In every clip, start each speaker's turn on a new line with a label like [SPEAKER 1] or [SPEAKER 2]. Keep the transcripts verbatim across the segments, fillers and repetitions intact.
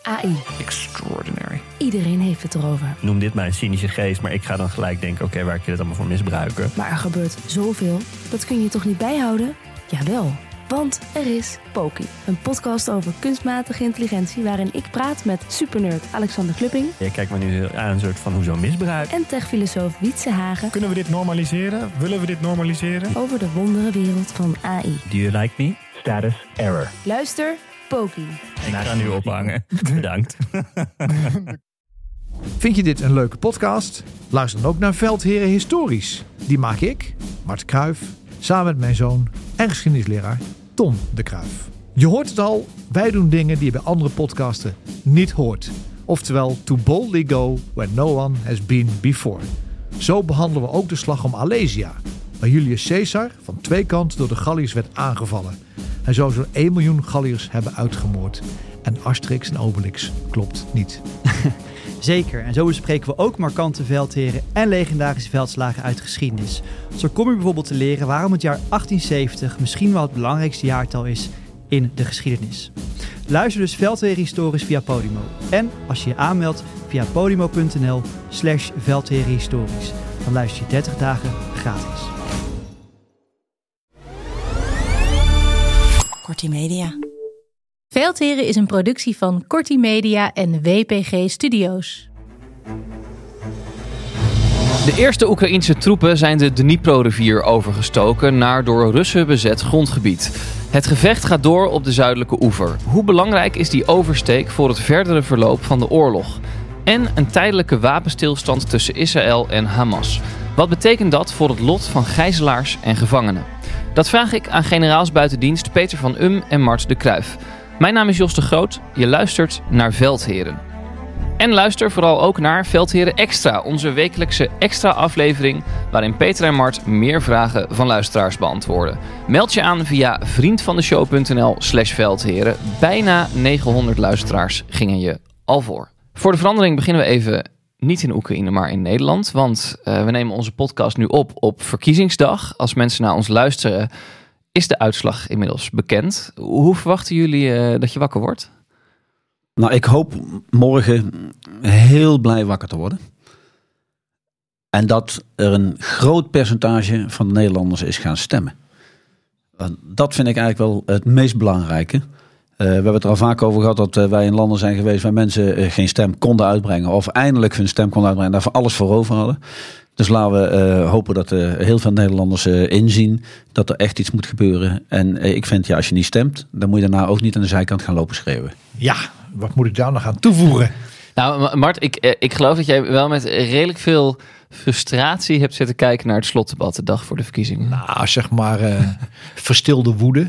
[SPEAKER 1] A I.
[SPEAKER 2] Extraordinary.
[SPEAKER 1] Iedereen heeft het erover.
[SPEAKER 2] Noem dit maar een cynische geest, maar ik ga dan gelijk denken, oké, okay, waar kun je dat allemaal voor misbruiken?
[SPEAKER 1] Maar er gebeurt zoveel, dat kun je toch niet bijhouden? Jawel, want er is Poki. Een podcast over kunstmatige intelligentie waarin ik praat met supernerd Alexander Klupping.
[SPEAKER 2] Je kijkt me nu aan een soort van hoezo misbruik.
[SPEAKER 1] En techfilosoof Wietse Hagen.
[SPEAKER 3] Kunnen we dit normaliseren? Willen we dit normaliseren?
[SPEAKER 1] Over de wonderenwereld van A I.
[SPEAKER 2] Do you like me? Status error.
[SPEAKER 1] Luister, Poki.
[SPEAKER 2] Ik ga nu ophangen. Bedankt.
[SPEAKER 4] Vind je dit een leuke podcast? Luister dan ook naar Veldheren Historisch. Die maak ik, Mart Kruijf, samen met mijn zoon en geschiedenisleraar Tom de Kruijf. Je hoort het al, wij doen dingen die je bij andere podcasten niet hoort. Oftewel, to boldly go where no one has been before. Zo behandelen we ook de slag om Alesia, waar Julius Caesar van twee kanten door de Galliërs werd aangevallen. Hij zou zo'n één miljoen Galliërs hebben uitgemoord. En Asterix en Obelix klopt niet.
[SPEAKER 5] Zeker, en zo bespreken we ook markante veldheren en legendarische veldslagen uit de geschiedenis. Zo kom je bijvoorbeeld te leren waarom het jaar achttienzeventig misschien wel het belangrijkste jaartal is in de geschiedenis. Luister dus Veldheren Historisch via Podimo. En als je je aanmeldt via podimo.nl slash Veldheren Historisch. Dan luister je dertig dagen gratis.
[SPEAKER 6] Kortie Media.
[SPEAKER 7] Veldheren is een productie van Kortie Media en W P G Studios.
[SPEAKER 8] De eerste Oekraïense troepen zijn de Dnipro-rivier overgestoken naar door Russen bezet grondgebied. Het gevecht gaat door op de zuidelijke oever. Hoe belangrijk is die oversteek voor het verdere verloop van de oorlog? En een tijdelijke wapenstilstand tussen Israël en Hamas. Wat betekent dat voor het lot van gijzelaars en gevangenen? Dat vraag ik aan generaals buitendienst Peter van Um en Mart de Kruijf. Mijn naam is Jos de Groot, je luistert naar Veldheren. En luister vooral ook naar Veldheren Extra, onze wekelijkse extra aflevering waarin Peter en Mart meer vragen van luisteraars beantwoorden. Meld je aan via vriendvandeshow.nl slash Veldheren. Bijna negenhonderd luisteraars gingen je al voor. Voor de verandering beginnen we even niet in Oekraïne, maar in Nederland. Want uh, we nemen onze podcast nu op op verkiezingsdag. Als mensen naar ons luisteren, is de uitslag inmiddels bekend. Hoe verwachten jullie uh, dat je wakker wordt?
[SPEAKER 9] Nou, ik hoop morgen heel blij wakker te worden. En dat er een groot percentage van de Nederlanders is gaan stemmen. Dat vind ik eigenlijk wel het meest belangrijke. Uh, we hebben het er al vaak over gehad dat uh, wij in landen zijn geweest waar mensen uh, geen stem konden uitbrengen. Of eindelijk hun stem konden uitbrengen en daarvoor alles voor over hadden. Dus laten we uh, hopen dat uh, heel veel Nederlanders uh, inzien dat er echt iets moet gebeuren. En uh, ik vind, ja, als je niet stemt, dan moet je daarna ook niet aan de zijkant gaan lopen schreeuwen.
[SPEAKER 4] Ja, wat moet ik daar nog aan toevoegen?
[SPEAKER 8] Nou, Mart, ik, ik geloof dat jij wel met redelijk veel frustratie hebt zitten kijken naar het slotdebat de dag voor de verkiezingen.
[SPEAKER 4] Nou, zeg maar uh, verstilde woede.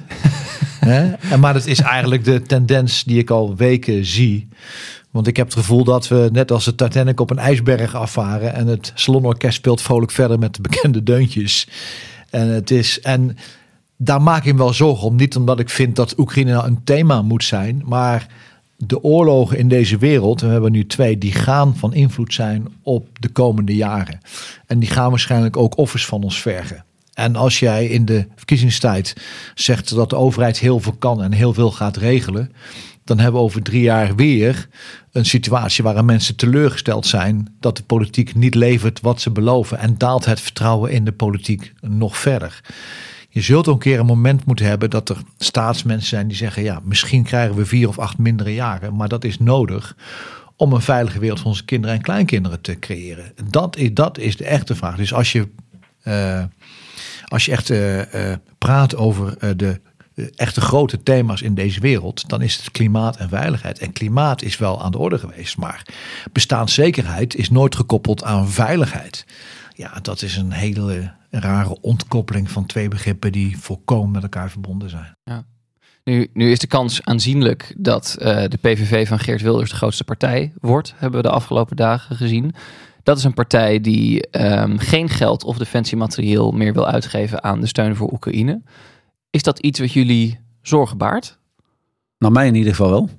[SPEAKER 4] Hè? En maar dat is eigenlijk de tendens die ik al weken zie. Want ik heb het gevoel dat we net als de Titanic op een ijsberg afvaren en het salonorkest speelt vrolijk verder met de bekende deuntjes. En het is en daar maak ik me wel zorgen om. Niet omdat ik vind dat Oekraïne nou een thema moet zijn, maar de oorlogen in deze wereld, we hebben nu twee, die gaan van invloed zijn op de komende jaren. En die gaan waarschijnlijk ook offers van ons vergen. En als jij in de verkiezingstijd zegt dat de overheid heel veel kan en heel veel gaat regelen, dan hebben we over drie jaar weer een situatie waarin mensen teleurgesteld zijn dat de politiek niet levert wat ze beloven. En daalt het vertrouwen in de politiek nog verder. Je zult ook een keer een moment moeten hebben dat er staatsmensen zijn die zeggen, ja, misschien krijgen we vier of acht mindere jaren, maar dat is nodig om een veilige wereld voor onze kinderen en kleinkinderen te creëren. Dat is, dat is de echte vraag. Dus als je, uh, als je echt uh, uh, praat over uh, de uh, echte grote thema's in deze wereld, dan is het klimaat en veiligheid. En klimaat is wel aan de orde geweest, maar bestaanszekerheid is nooit gekoppeld aan veiligheid. Ja, dat is een hele rare ontkoppeling van twee begrippen die volkomen met elkaar verbonden zijn.
[SPEAKER 8] Ja. Nu, nu is de kans aanzienlijk dat uh, de P V V van Geert Wilders de grootste partij wordt, hebben we de afgelopen dagen gezien. Dat is een partij die um, geen geld of defensiematerieel meer wil uitgeven aan de steun voor Oekraïne. Is dat iets wat jullie zorgen baart?
[SPEAKER 9] Nou, mij in ieder geval wel.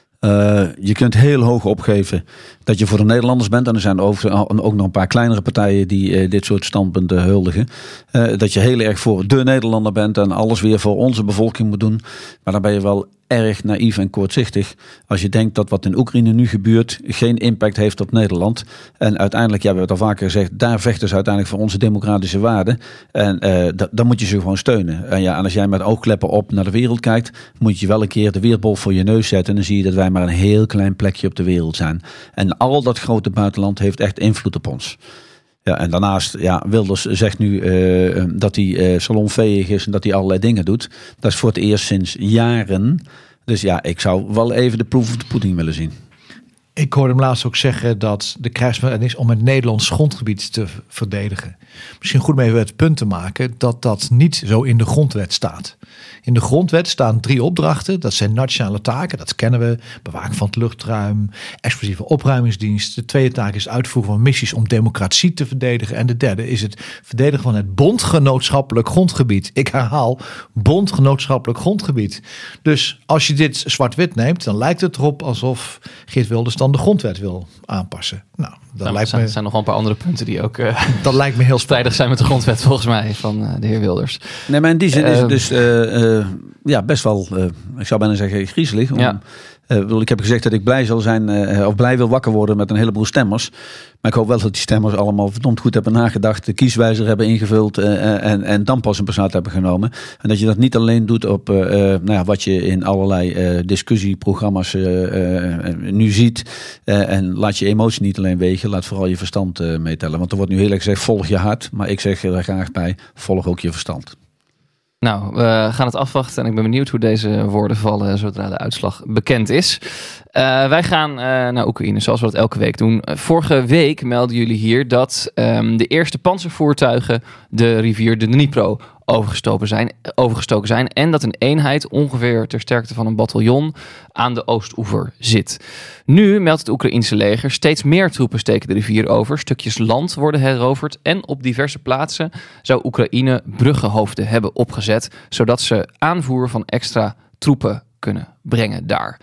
[SPEAKER 9] Uh, je kunt heel hoog opgeven dat je voor de Nederlanders bent. En er zijn over, ook nog een paar kleinere partijen die uh, dit soort standpunten huldigen. Uh, dat je heel erg voor de Nederlander bent en alles weer voor onze bevolking moet doen. Maar dan ben je wel erg naïef en kortzichtig als je denkt dat wat in Oekraïne nu gebeurt geen impact heeft op Nederland. En uiteindelijk, ja, we hebben het al vaker gezegd, daar vechten ze uiteindelijk voor onze democratische waarden. En uh, d- dan moet je ze gewoon steunen. En, ja, en als jij met oogkleppen op naar de wereld kijkt, moet je wel een keer de wereldbol voor je neus zetten. En dan zie je dat wij maar een heel klein plekje op de wereld zijn. En al dat grote buitenland heeft echt invloed op ons. Ja, en daarnaast, ja, Wilders zegt nu uh, dat hij uh, salonveeg is en dat hij allerlei dingen doet. Dat is voor het eerst sinds jaren. Dus ja, ik zou wel even de proef of de pudding willen zien.
[SPEAKER 4] Ik hoorde hem laatst ook zeggen dat de krijgsmacht is om het Nederlands grondgebied te verdedigen. Misschien goed om even het punt te maken dat dat niet zo in de grondwet staat. In de grondwet staan drie opdrachten. Dat zijn nationale taken, dat kennen we. Bewaken van het luchtruim, explosieve opruimingsdienst. De tweede taak is het uitvoeren van missies om democratie te verdedigen. En de derde is het verdedigen van het bondgenootschappelijk grondgebied. Ik herhaal, bondgenootschappelijk grondgebied. Dus als je dit zwart-wit neemt, dan lijkt het erop alsof Geert Wilders dan de grondwet wil aanpassen. Nou, dat
[SPEAKER 8] Nou,
[SPEAKER 4] lijkt
[SPEAKER 8] er zijn,
[SPEAKER 4] me,
[SPEAKER 8] zijn nog wel een paar andere punten die ook uh,
[SPEAKER 4] dat lijkt me heel
[SPEAKER 8] strijdig
[SPEAKER 4] spijtig.
[SPEAKER 8] zijn met de grondwet volgens mij van uh, de heer Wilders.
[SPEAKER 9] Nee, maar in die zin is het
[SPEAKER 8] Uh,
[SPEAKER 9] dus uh, uh, ja, best wel, uh, ik zou bijna zeggen, griezelig. Om,
[SPEAKER 8] Ja.
[SPEAKER 9] uh, bedoel, ik heb gezegd dat ik blij zal zijn, uh, of blij wil wakker worden met een heleboel stemmers. Maar ik hoop wel dat die stemmers allemaal verdomd goed hebben nagedacht, de kieswijzer hebben ingevuld uh, en, en dan pas een besluit hebben genomen. En dat je dat niet alleen doet op uh, uh, nou ja, wat je in allerlei uh, discussieprogramma's uh, uh, nu ziet. Uh, en laat je emotie niet alleen wegen, laat vooral je verstand uh, meetellen. Want er wordt nu heel erg gezegd, volg je hart. Maar ik zeg er graag bij, volg ook je verstand.
[SPEAKER 8] Nou, we gaan het afwachten en ik ben benieuwd hoe deze woorden vallen zodra de uitslag bekend is. Uh, wij gaan uh, naar Oekraïne, zoals we dat elke week doen. Uh, vorige week melden jullie hier dat um, de eerste pantservoertuigen de rivier de Dnipro overgestoken zijn, overgestoken zijn. En dat een eenheid ongeveer ter sterkte van een bataljon aan de oostoever zit. Nu meldt het Oekraïense leger steeds meer troepen steken de rivier over. Stukjes land worden heroverd. En op diverse plaatsen zou Oekraïne bruggenhoofden hebben opgezet, zodat ze aanvoer van extra troepen kunnen brengen daar.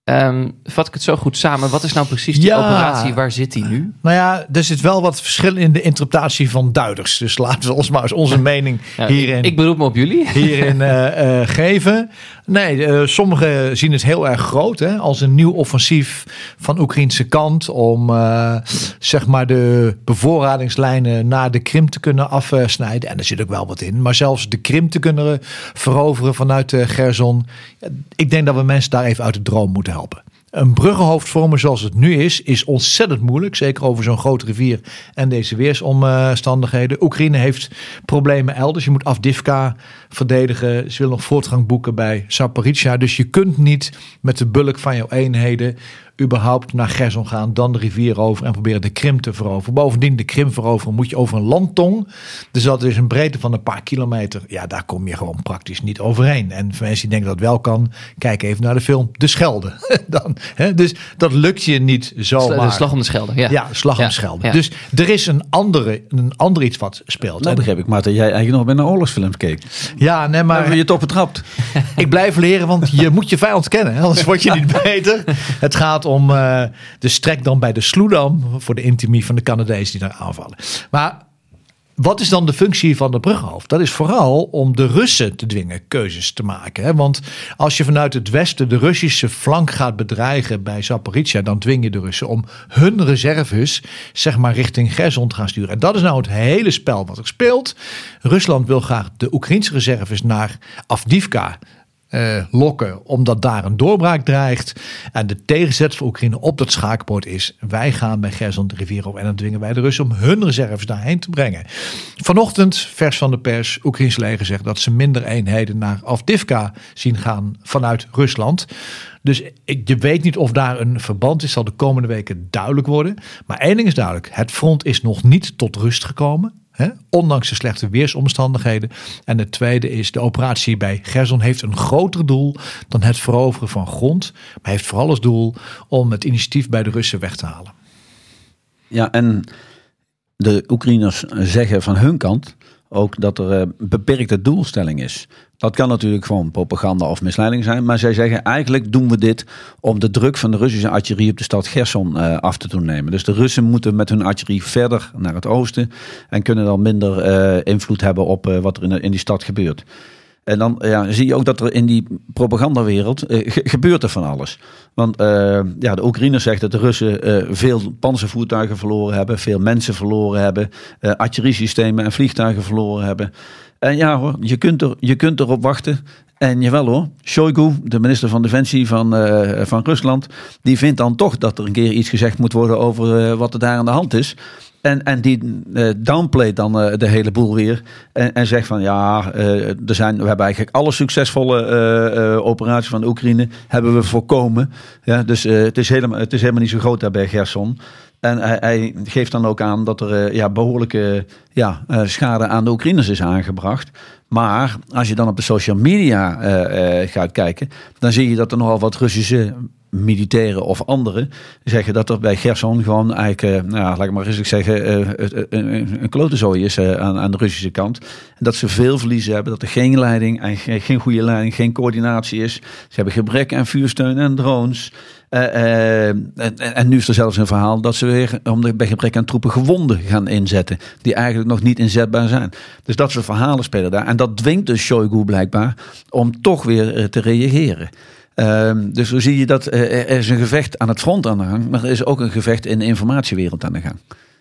[SPEAKER 8] Um, vat ik het zo goed samen? Wat is nou precies die
[SPEAKER 4] Ja.
[SPEAKER 8] operatie? Waar zit die nu?
[SPEAKER 4] Nou ja, er zit wel wat verschil in de interpretatie van duiders. Dus laten we ons maar eens onze mening
[SPEAKER 8] Ja,
[SPEAKER 4] hierin,
[SPEAKER 8] ik, ik beroep me op jullie.
[SPEAKER 4] hierin uh, uh, geven. Nee, uh, sommigen zien het heel erg groot, hè, als een nieuw offensief van Oekraïnse kant om uh, zeg maar de bevoorradingslijnen naar de Krim te kunnen afsnijden. En daar zit ook wel wat in. Maar zelfs de Krim te kunnen veroveren vanuit uh, Gerson. Ik denk dat we mensen daar even uit de droom moeten helpen. Een bruggenhoofd vormen zoals het nu is, is ontzettend moeilijk. Zeker over zo'n grote rivier en deze weersomstandigheden. Oekraïne heeft problemen elders. Je moet Avdiivka verdedigen. Ze willen nog voortgang boeken bij Zaporizhzhia. Dus je kunt niet met de bulk van jouw eenheden überhaupt naar Gerson gaan, dan de rivier over en proberen de Krim te veroveren. Bovendien, de Krim veroveren moet je over een landtong. Dus dat is een breedte van een paar kilometer. Ja, daar kom je gewoon praktisch niet overheen. En voor mensen die denken dat het wel kan, kijk even naar de film De Schelde. dan, hè? Dus dat lukt je niet zomaar.
[SPEAKER 8] De slag om de Schelde. Ja,
[SPEAKER 4] Ja, slag om
[SPEAKER 8] Ja,
[SPEAKER 4] de Schelde.
[SPEAKER 8] ja.
[SPEAKER 4] Dus er is een andere, een ander iets wat speelt.
[SPEAKER 9] Nou begreep ik, maar dat jij eigenlijk nog bij een oorlogsfilms keek.
[SPEAKER 4] Ja, nee,
[SPEAKER 9] Maar
[SPEAKER 4] maar
[SPEAKER 9] hebben we je toch betrapt?
[SPEAKER 4] ik blijf leren, want je moet je vijand kennen. Hè? Anders word je niet beter. Het gaat om uh, de strek dan bij de Sloedam voor de intimie van de Canadezen die daar aanvallen. Maar wat is dan de functie van de bruggenhoofd? Dat is vooral om de Russen te dwingen keuzes te maken. Hè? Want als je vanuit het westen de Russische flank gaat bedreigen bij Zaporizhzhia, dan dwing je de Russen om hun reserves zeg maar richting Gerson te gaan sturen. En dat is nou het hele spel wat er speelt. Rusland wil graag de Oekraïnse reserves naar Avdiivka Uh, lokken, omdat daar een doorbraak dreigt. En de tegenzet voor Oekraïne op dat schaakbord is: wij gaan bij Gerson de rivier op en dan dwingen wij de Russen om hun reserves daarheen te brengen. Vanochtend, vers van de pers, Oekraïns leger zegt dat ze minder eenheden naar Avdiivka zien gaan vanuit Rusland. Dus je weet niet of daar een verband is, zal de komende weken duidelijk worden. Maar één ding is duidelijk: het front is nog niet tot rust gekomen. He, ondanks de slechte weersomstandigheden. En het tweede is, de operatie bij Gerson heeft een groter doel dan het veroveren van grond. Maar heeft vooral als doel om het initiatief bij de Russen weg te halen.
[SPEAKER 9] Ja, en de Oekraïners zeggen van hun kant ook dat er een beperkte doelstelling is. Dat kan natuurlijk gewoon propaganda of misleiding zijn. Maar zij zeggen eigenlijk doen we dit om de druk van de Russische artillerie op de stad Gerson uh, af te doen nemen. Dus de Russen moeten met hun artillerie verder naar het oosten. En kunnen dan minder uh, invloed hebben op uh, wat er in, in die stad gebeurt. En dan ja, zie je ook dat er in die propagandawereld uh, ge- gebeurt er van alles. Want uh, ja, de Oekraïners zegt dat de Russen uh, veel panzervoertuigen verloren hebben, veel mensen verloren hebben, uh, artilleriesystemen en vliegtuigen verloren hebben. En ja hoor, je kunt, er, je kunt erop wachten. En jawel hoor, Shoigu, de minister van Defensie van, uh, van Rusland, die vindt dan toch dat er een keer iets gezegd moet worden over uh, wat er daar aan de hand is. En, en die uh, downplayt dan uh, de hele boel weer. En, en zegt van ja, uh, er zijn, we hebben eigenlijk alle succesvolle uh, uh, operaties van de Oekraïne hebben we voorkomen. Ja, dus uh, het, is helemaal, het is helemaal niet zo groot daar bij Gerson. En hij, hij geeft dan ook aan dat er uh, ja, behoorlijke ja, uh, schade aan de Oekraïners is aangebracht. Maar als je dan op de social media uh, uh, gaat kijken, dan zie je dat er nogal wat Russische militairen of anderen zeggen dat er bij Gerson gewoon eigenlijk, uh, nou ja, laat ik maar eens zeggen, uh, een, een klotenzooi is uh, aan, aan de Russische kant. En dat ze veel verliezen hebben, dat er geen leiding, en geen goede leiding, geen coördinatie is. Ze hebben gebrek aan vuursteun en drones. Uh, uh, en, en nu is er zelfs een verhaal dat ze weer om de, bij gebrek aan troepen gewonden gaan inzetten. Die eigenlijk nog niet inzetbaar zijn. Dus dat soort verhalen spelen daar. En dat dwingt dus Shoigu blijkbaar om toch weer uh, te reageren. Uh, dus zo zie je dat uh, er is een gevecht aan het front aan de gang. Maar er is ook een gevecht in de informatiewereld aan de gang.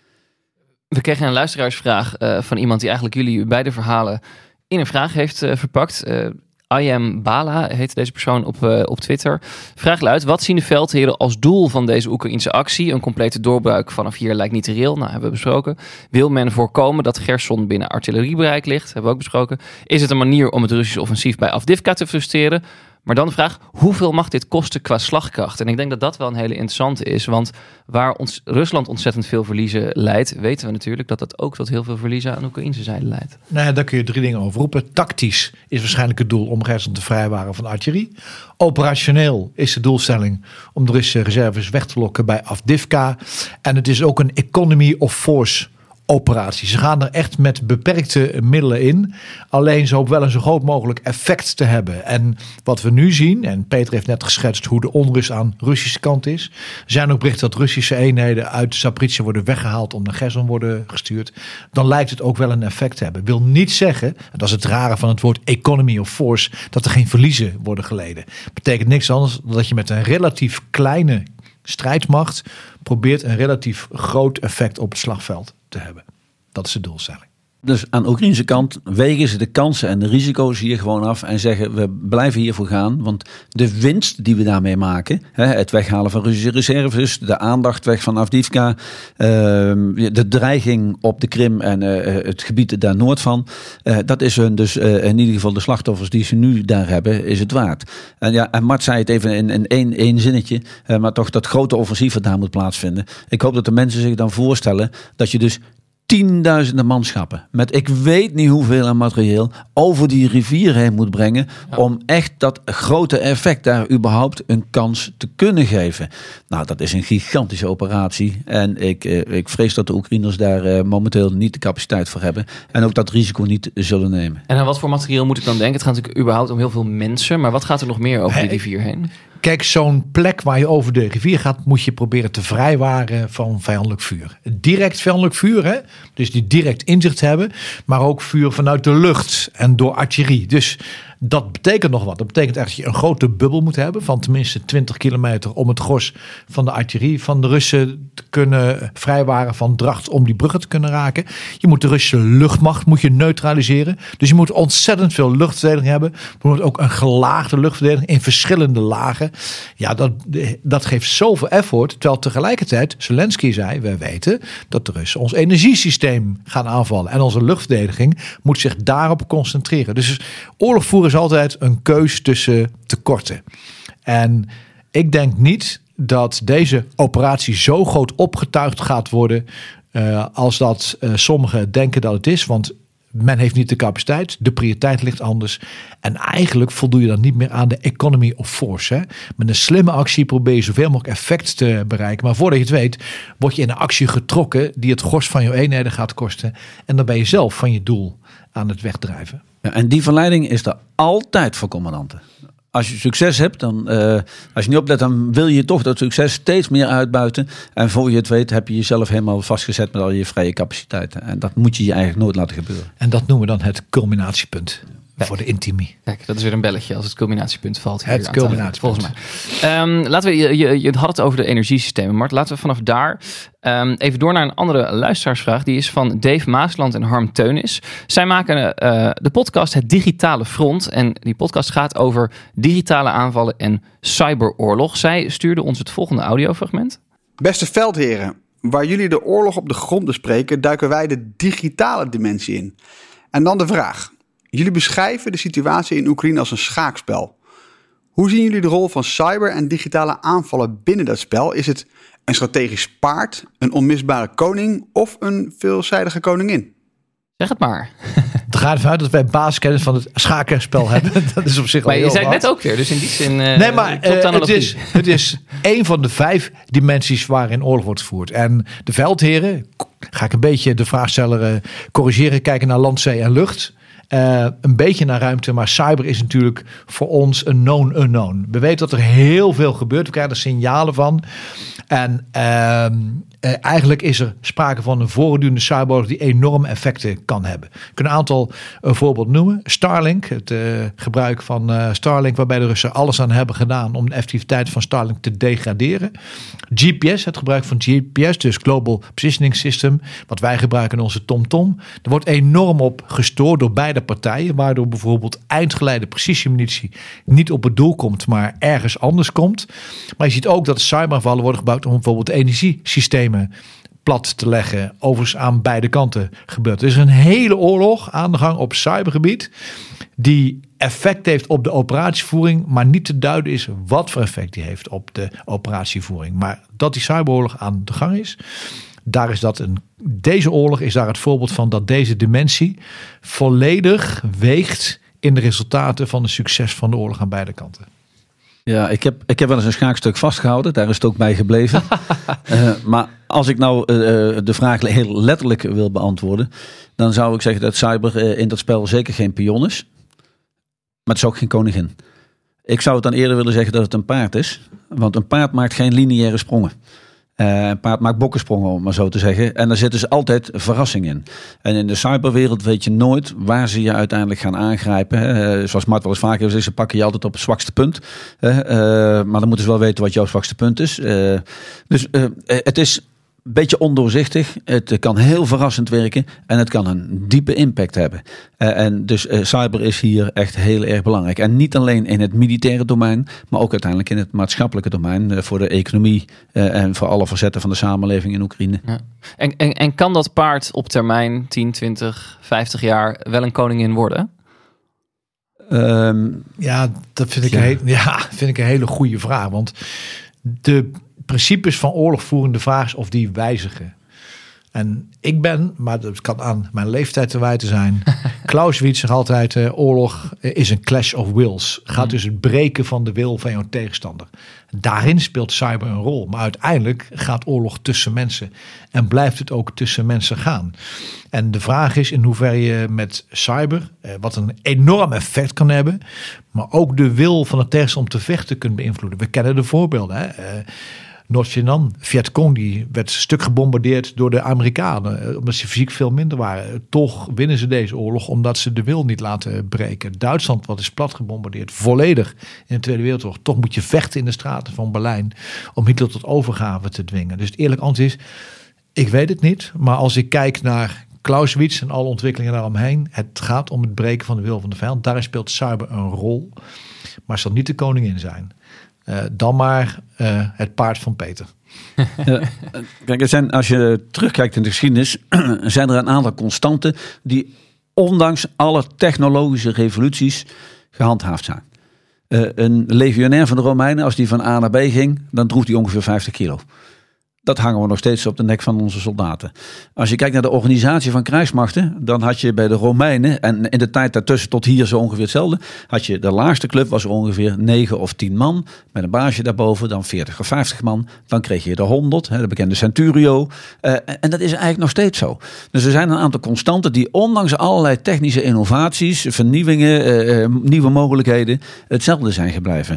[SPEAKER 8] We kregen een luisteraarsvraag uh, van iemand die eigenlijk jullie beide verhalen in een vraag heeft uh, verpakt. Uh, I am Bala heet deze persoon op, uh, op Twitter. Vraag luidt: wat zien de veldheren als doel van deze Oekraïnse actie? Een complete doorbraak vanaf hier lijkt niet reëel. Nou, hebben we besproken. Wil men voorkomen dat Gerson binnen artilleriebereik ligt? Hebben we ook besproken. Is het een manier om het Russische offensief bij Avdivka te frustreren? Maar dan de vraag, hoeveel mag dit kosten qua slagkracht? En ik denk dat dat wel een hele interessante is. Want waar ons, Rusland ontzettend veel verliezen leidt, weten we natuurlijk dat dat ook tot heel veel verliezen aan de Oekraïnse zijde leidt.
[SPEAKER 4] Nou ja, daar kun je drie dingen over roepen. Tactisch is waarschijnlijk het doel om Gerson te vrijwaren van artillerie. Operationeel is de doelstelling om de Russische reserves weg te lokken bij Avdivka. En het is ook een economy of force operatie. Ze gaan er echt met beperkte middelen in. Alleen ze hopen wel een zo groot mogelijk effect te hebben. En wat we nu zien, en Peter heeft net geschetst hoe de onrust aan de Russische kant is. Er zijn ook berichten dat Russische eenheden uit Zaporizhzhia worden weggehaald om naar Gerson worden gestuurd. Dan lijkt het ook wel een effect te hebben. Wil niet zeggen, en dat is het rare van het woord economy of force, dat er geen verliezen worden geleden. Betekent niks anders dan dat je met een relatief kleine strijdmacht probeert een relatief groot effect op het slagveld te hebben. Dat is de doelstelling.
[SPEAKER 9] Dus aan de Oekraïnse kant wegen ze de kansen en de risico's hier gewoon af en zeggen we blijven hiervoor gaan. Want de winst die we daarmee maken, het weghalen van Russische reserves, de aandacht weg van Avdivka, de dreiging op de Krim en het gebied daar noord van, dat is hun dus in ieder geval de slachtoffers die ze nu daar hebben, is het waard. En ja, en Mart zei het even in, in één, één zinnetje, maar toch dat grote offensief dat daar moet plaatsvinden. Ik hoop dat de mensen zich dan voorstellen dat je dus tienduizenden manschappen met ik weet niet hoeveel aan materieel over die rivier heen moet brengen ja. om echt dat grote effect daar überhaupt een kans te kunnen geven. Nou, dat is een gigantische operatie en ik, ik vrees dat de Oekraïners daar momenteel niet de capaciteit voor hebben en ook dat risico niet zullen nemen.
[SPEAKER 8] En aan wat voor materieel moet ik dan denken? Het gaat natuurlijk überhaupt om heel veel mensen, maar wat gaat er nog meer over die rivier heen?
[SPEAKER 4] Kijk, zo'n plek waar je over de rivier gaat, moet je proberen te vrijwaren van vijandelijk vuur. Direct vijandelijk vuur, hè? Dus die direct inzicht hebben, maar ook vuur vanuit de lucht en door artillerie. Dus dat betekent nog wat. Dat betekent echt dat je een grote bubbel moet hebben van tenminste twintig kilometer om het gros van de artillerie van de Russen te kunnen vrijwaren van dracht om die bruggen te kunnen raken. Je moet de Russische luchtmacht moet je neutraliseren. Dus je moet ontzettend veel luchtverdediging hebben. Je moet ook een gelaagde luchtverdediging in verschillende lagen. Ja, dat, dat geeft zoveel effort. Terwijl tegelijkertijd Zelensky zei, we weten dat de Russen ons energiesysteem gaan aanvallen. En onze luchtverdediging moet zich daarop concentreren. Dus oorlog voeren is altijd een keus tussen tekorten. En ik denk niet dat deze operatie zo groot opgetuigd gaat worden uh, als dat uh, sommigen denken dat het is. Want men heeft niet de capaciteit, de prioriteit ligt anders. En eigenlijk voldoe je dan niet meer aan de economy of force. Hè? Met een slimme actie probeer je zoveel mogelijk effect te bereiken. Maar voordat je het weet, word je in een actie getrokken die het gros van je eenheden gaat kosten. En dan ben je zelf van je doel aan het wegdrijven.
[SPEAKER 9] Ja, en die verleiding is er altijd voor commandanten. Als je succes hebt, dan, uh, als je niet oplet, dan wil je toch dat succes steeds meer uitbuiten. En voor je het weet, heb je jezelf helemaal vastgezet met al je vrije capaciteiten. En dat moet je je eigenlijk nooit laten gebeuren.
[SPEAKER 4] En dat noemen we dan het culminatiepunt.
[SPEAKER 8] Kijk.
[SPEAKER 4] voor de intimie.
[SPEAKER 8] Kijk, dat is weer een belletje als het culminatiepunt valt. Hier
[SPEAKER 4] Het
[SPEAKER 8] aan tafel,
[SPEAKER 4] culminatiepunt.
[SPEAKER 8] volgens mij. Um, laten we, je, je, je had het over de energiesystemen, Mart. Laten we vanaf daar um, even door naar een andere luisteraarsvraag. Die is van Dave Maasland en Harm Teunis. Zij maken uh, de podcast Het Digitale Front. En die podcast gaat over digitale aanvallen en cyberoorlog. Zij stuurde ons het volgende audiofragment.
[SPEAKER 6] Beste veldheren, waar jullie de oorlog op de grond bespreken, duiken wij de digitale dimensie in. En dan de vraag. Jullie beschrijven de situatie in Oekraïne als een schaakspel. Hoe zien jullie de rol van cyber en digitale aanvallen binnen dat spel? Is het een strategisch paard, een onmisbare koning of een veelzijdige koningin?
[SPEAKER 8] Zeg het maar.
[SPEAKER 4] Het gaat ervan uit dat wij basiskennis van het schakenspel hebben. Dat is op zich wel
[SPEAKER 8] Maar je
[SPEAKER 4] heel
[SPEAKER 8] zei het
[SPEAKER 4] wat.
[SPEAKER 8] net ook weer, dus in die zin... Uh,
[SPEAKER 4] Nee, maar
[SPEAKER 8] klopt de
[SPEAKER 4] uh, het,
[SPEAKER 8] analogie.
[SPEAKER 4] is, het is een van de vijf dimensies waarin oorlog wordt gevoerd. En de veldheren, ga ik een beetje de vraagsteller uh, corrigeren, kijken naar land, zee en lucht. Uh, een beetje naar ruimte, maar cyber is natuurlijk voor ons een known unknown. We weten dat er heel veel gebeurt, we krijgen er signalen van. En uh, uh, eigenlijk is er sprake van een voortdurende cyberoorlog die enorme effecten kan hebben. Ik kan een aantal uh, voorbeelden noemen. Starlink, het uh, gebruik van uh, Starlink, waarbij de Russen alles aan hebben gedaan om de effectiviteit van Starlink te degraderen. G P S, het gebruik van G P S, dus Global Positioning System, wat wij gebruiken in onze TomTom. Er wordt enorm op gestoord door beide partijen, waardoor bijvoorbeeld eindgeleide precisiemunitie niet op het doel komt, maar ergens anders komt. Maar je ziet ook dat cyberaanvallen worden gebruikt om bijvoorbeeld energiesystemen plat te leggen. Overigens aan beide kanten gebeurt. Er is een hele oorlog aan de gang op cybergebied die effect heeft op de operatievoering, maar niet te duiden is wat voor effect die heeft op de operatievoering. Maar dat die cyberoorlog aan de gang is, daar is dat een, deze oorlog is daar het voorbeeld van dat deze dimensie volledig weegt in de resultaten van het succes van de oorlog aan beide kanten.
[SPEAKER 9] Ja, ik heb, ik heb wel eens een schaakstuk vastgehouden. Daar is het ook bij gebleven. uh, maar als ik nou uh, de vraag heel letterlijk wil beantwoorden, dan zou ik zeggen dat cyber uh, in dat spel zeker geen pion is. Maar het is ook geen koningin. Ik zou het dan eerder willen zeggen dat het een paard is. Want een paard maakt geen lineaire sprongen. Uh, een paard maakt bokkensprongen, om maar zo te zeggen. En daar zit dus altijd verrassing in. En in de cyberwereld weet je nooit waar ze je uiteindelijk gaan aangrijpen. Uh, zoals Mart wel eens vaker heeft gezegd, ze pakken je altijd op het zwakste punt. Uh, uh, maar dan moeten ze wel weten wat jouw zwakste punt is. Uh, dus uh, het is een beetje ondoorzichtig. Het kan heel verrassend werken. En het kan een diepe impact hebben. Uh, en dus uh, cyber is hier echt heel erg belangrijk. En niet alleen in het militaire domein, maar ook uiteindelijk in het maatschappelijke domein. Uh, voor de economie uh, en voor alle facetten van de samenleving in Oekraïne. Ja.
[SPEAKER 8] En, en, en kan dat paard op termijn tien, twintig, vijftig jaar wel een koningin worden?
[SPEAKER 4] Um, ja, dat vind ik, ja. Een, ja, vind ik een hele goede vraag. Want de principes van oorlogvoering, de vraag is of die wijzigen. En ik ben, maar dat kan aan mijn leeftijd te wijten zijn. Clausewitz zegt altijd, uh, oorlog is een clash of wills. Gaat mm. dus het breken van de wil van jouw tegenstander. Daarin speelt cyber een rol. Maar uiteindelijk gaat oorlog tussen mensen. En blijft het ook tussen mensen gaan. En de vraag is in hoeverre je met cyber, uh, wat een enorm effect kan hebben, maar ook de wil van de tegenstander om te vechten kunt beïnvloeden. We kennen de voorbeelden, hè. Uh, Noord-Vietnam, Vietcong, die werd stuk gebombardeerd door de Amerikanen, omdat ze fysiek veel minder waren. Toch winnen ze deze oorlog omdat ze de wil niet laten breken. Duitsland, wat is plat gebombardeerd, volledig in de Tweede Wereldoorlog. Toch moet je vechten in de straten van Berlijn om Hitler tot overgave te dwingen. Dus het eerlijk antwoord is, ik weet het niet, maar als ik kijk naar Clausewitz en alle ontwikkelingen daaromheen, het gaat om het breken van de wil van de vijand. Daarin speelt cyber een rol, maar zal niet de koningin zijn. Uh, dan maar uh, het paard van Peter.
[SPEAKER 9] Ja, kijk, er zijn, als je terugkijkt in de geschiedenis, zijn er een aantal constanten die ondanks alle technologische revoluties gehandhaafd zijn. Uh, een legionair van de Romeinen, als die van A naar B ging, dan droeg die ongeveer vijftig kilo. Dat hangen we nog steeds op de nek van onze soldaten. Als je kijkt naar de organisatie van krijgsmachten, dan had je bij de Romeinen, en in de tijd daartussen tot hier zo ongeveer hetzelfde, had je de laagste club was ongeveer negen of tien man, met een baasje daarboven, dan veertig of vijftig man. Dan kreeg je de honderd, de bekende centurio. Uh, en dat is eigenlijk nog steeds zo. Dus er zijn een aantal constanten die ondanks allerlei technische innovaties, vernieuwingen, uh, nieuwe mogelijkheden, hetzelfde zijn gebleven.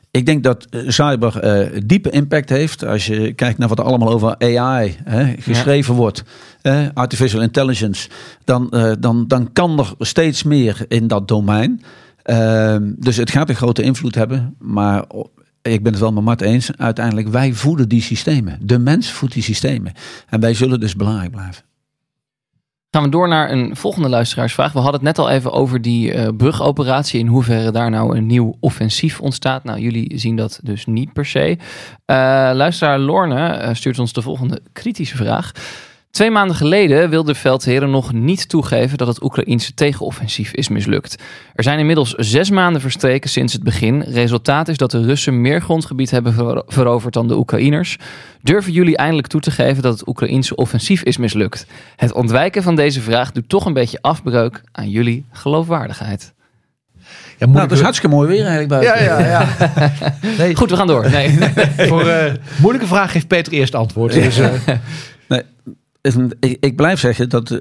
[SPEAKER 9] Ik denk dat cyber uh, diepe impact heeft. Als je kijkt naar wat er allemaal over A I hè, geschreven ja. wordt. Uh, artificial intelligence. Dan, uh, dan, dan kan er steeds meer in dat domein. Uh, dus het gaat een grote invloed hebben. Maar ik ben het wel met Mart eens. Uiteindelijk, wij voeden die systemen. De mens voedt die systemen. En wij zullen dus belangrijk blijven.
[SPEAKER 8] Gaan we door naar een volgende luisteraarsvraag. We hadden het net al even over die uh, brugoperatie. In hoeverre daar nou een nieuw offensief ontstaat. Nou, jullie zien dat dus niet per se. Uh, luisteraar Lorne uh, stuurt ons de volgende kritische vraag. Twee maanden geleden wilden veldheren nog niet toegeven dat het Oekraïense tegenoffensief is mislukt. Er zijn inmiddels zes maanden verstreken sinds het begin. Resultaat is dat de Russen meer grondgebied hebben ver- veroverd dan de Oekraïners. Durven jullie eindelijk toe te geven dat het Oekraïense offensief is mislukt? Het ontwijken van deze vraag doet toch een beetje afbreuk aan jullie geloofwaardigheid.
[SPEAKER 9] Ja, nou, dat is hartstikke mooi weer eigenlijk buiten.
[SPEAKER 4] Ja, ja, ja.
[SPEAKER 8] Nee. Goed, we gaan door. Nee.
[SPEAKER 4] nee. Voor uh, moeilijke vraag geeft Peter eerst antwoord. Dus, uh...
[SPEAKER 9] nee. Ik, ik blijf zeggen dat uh,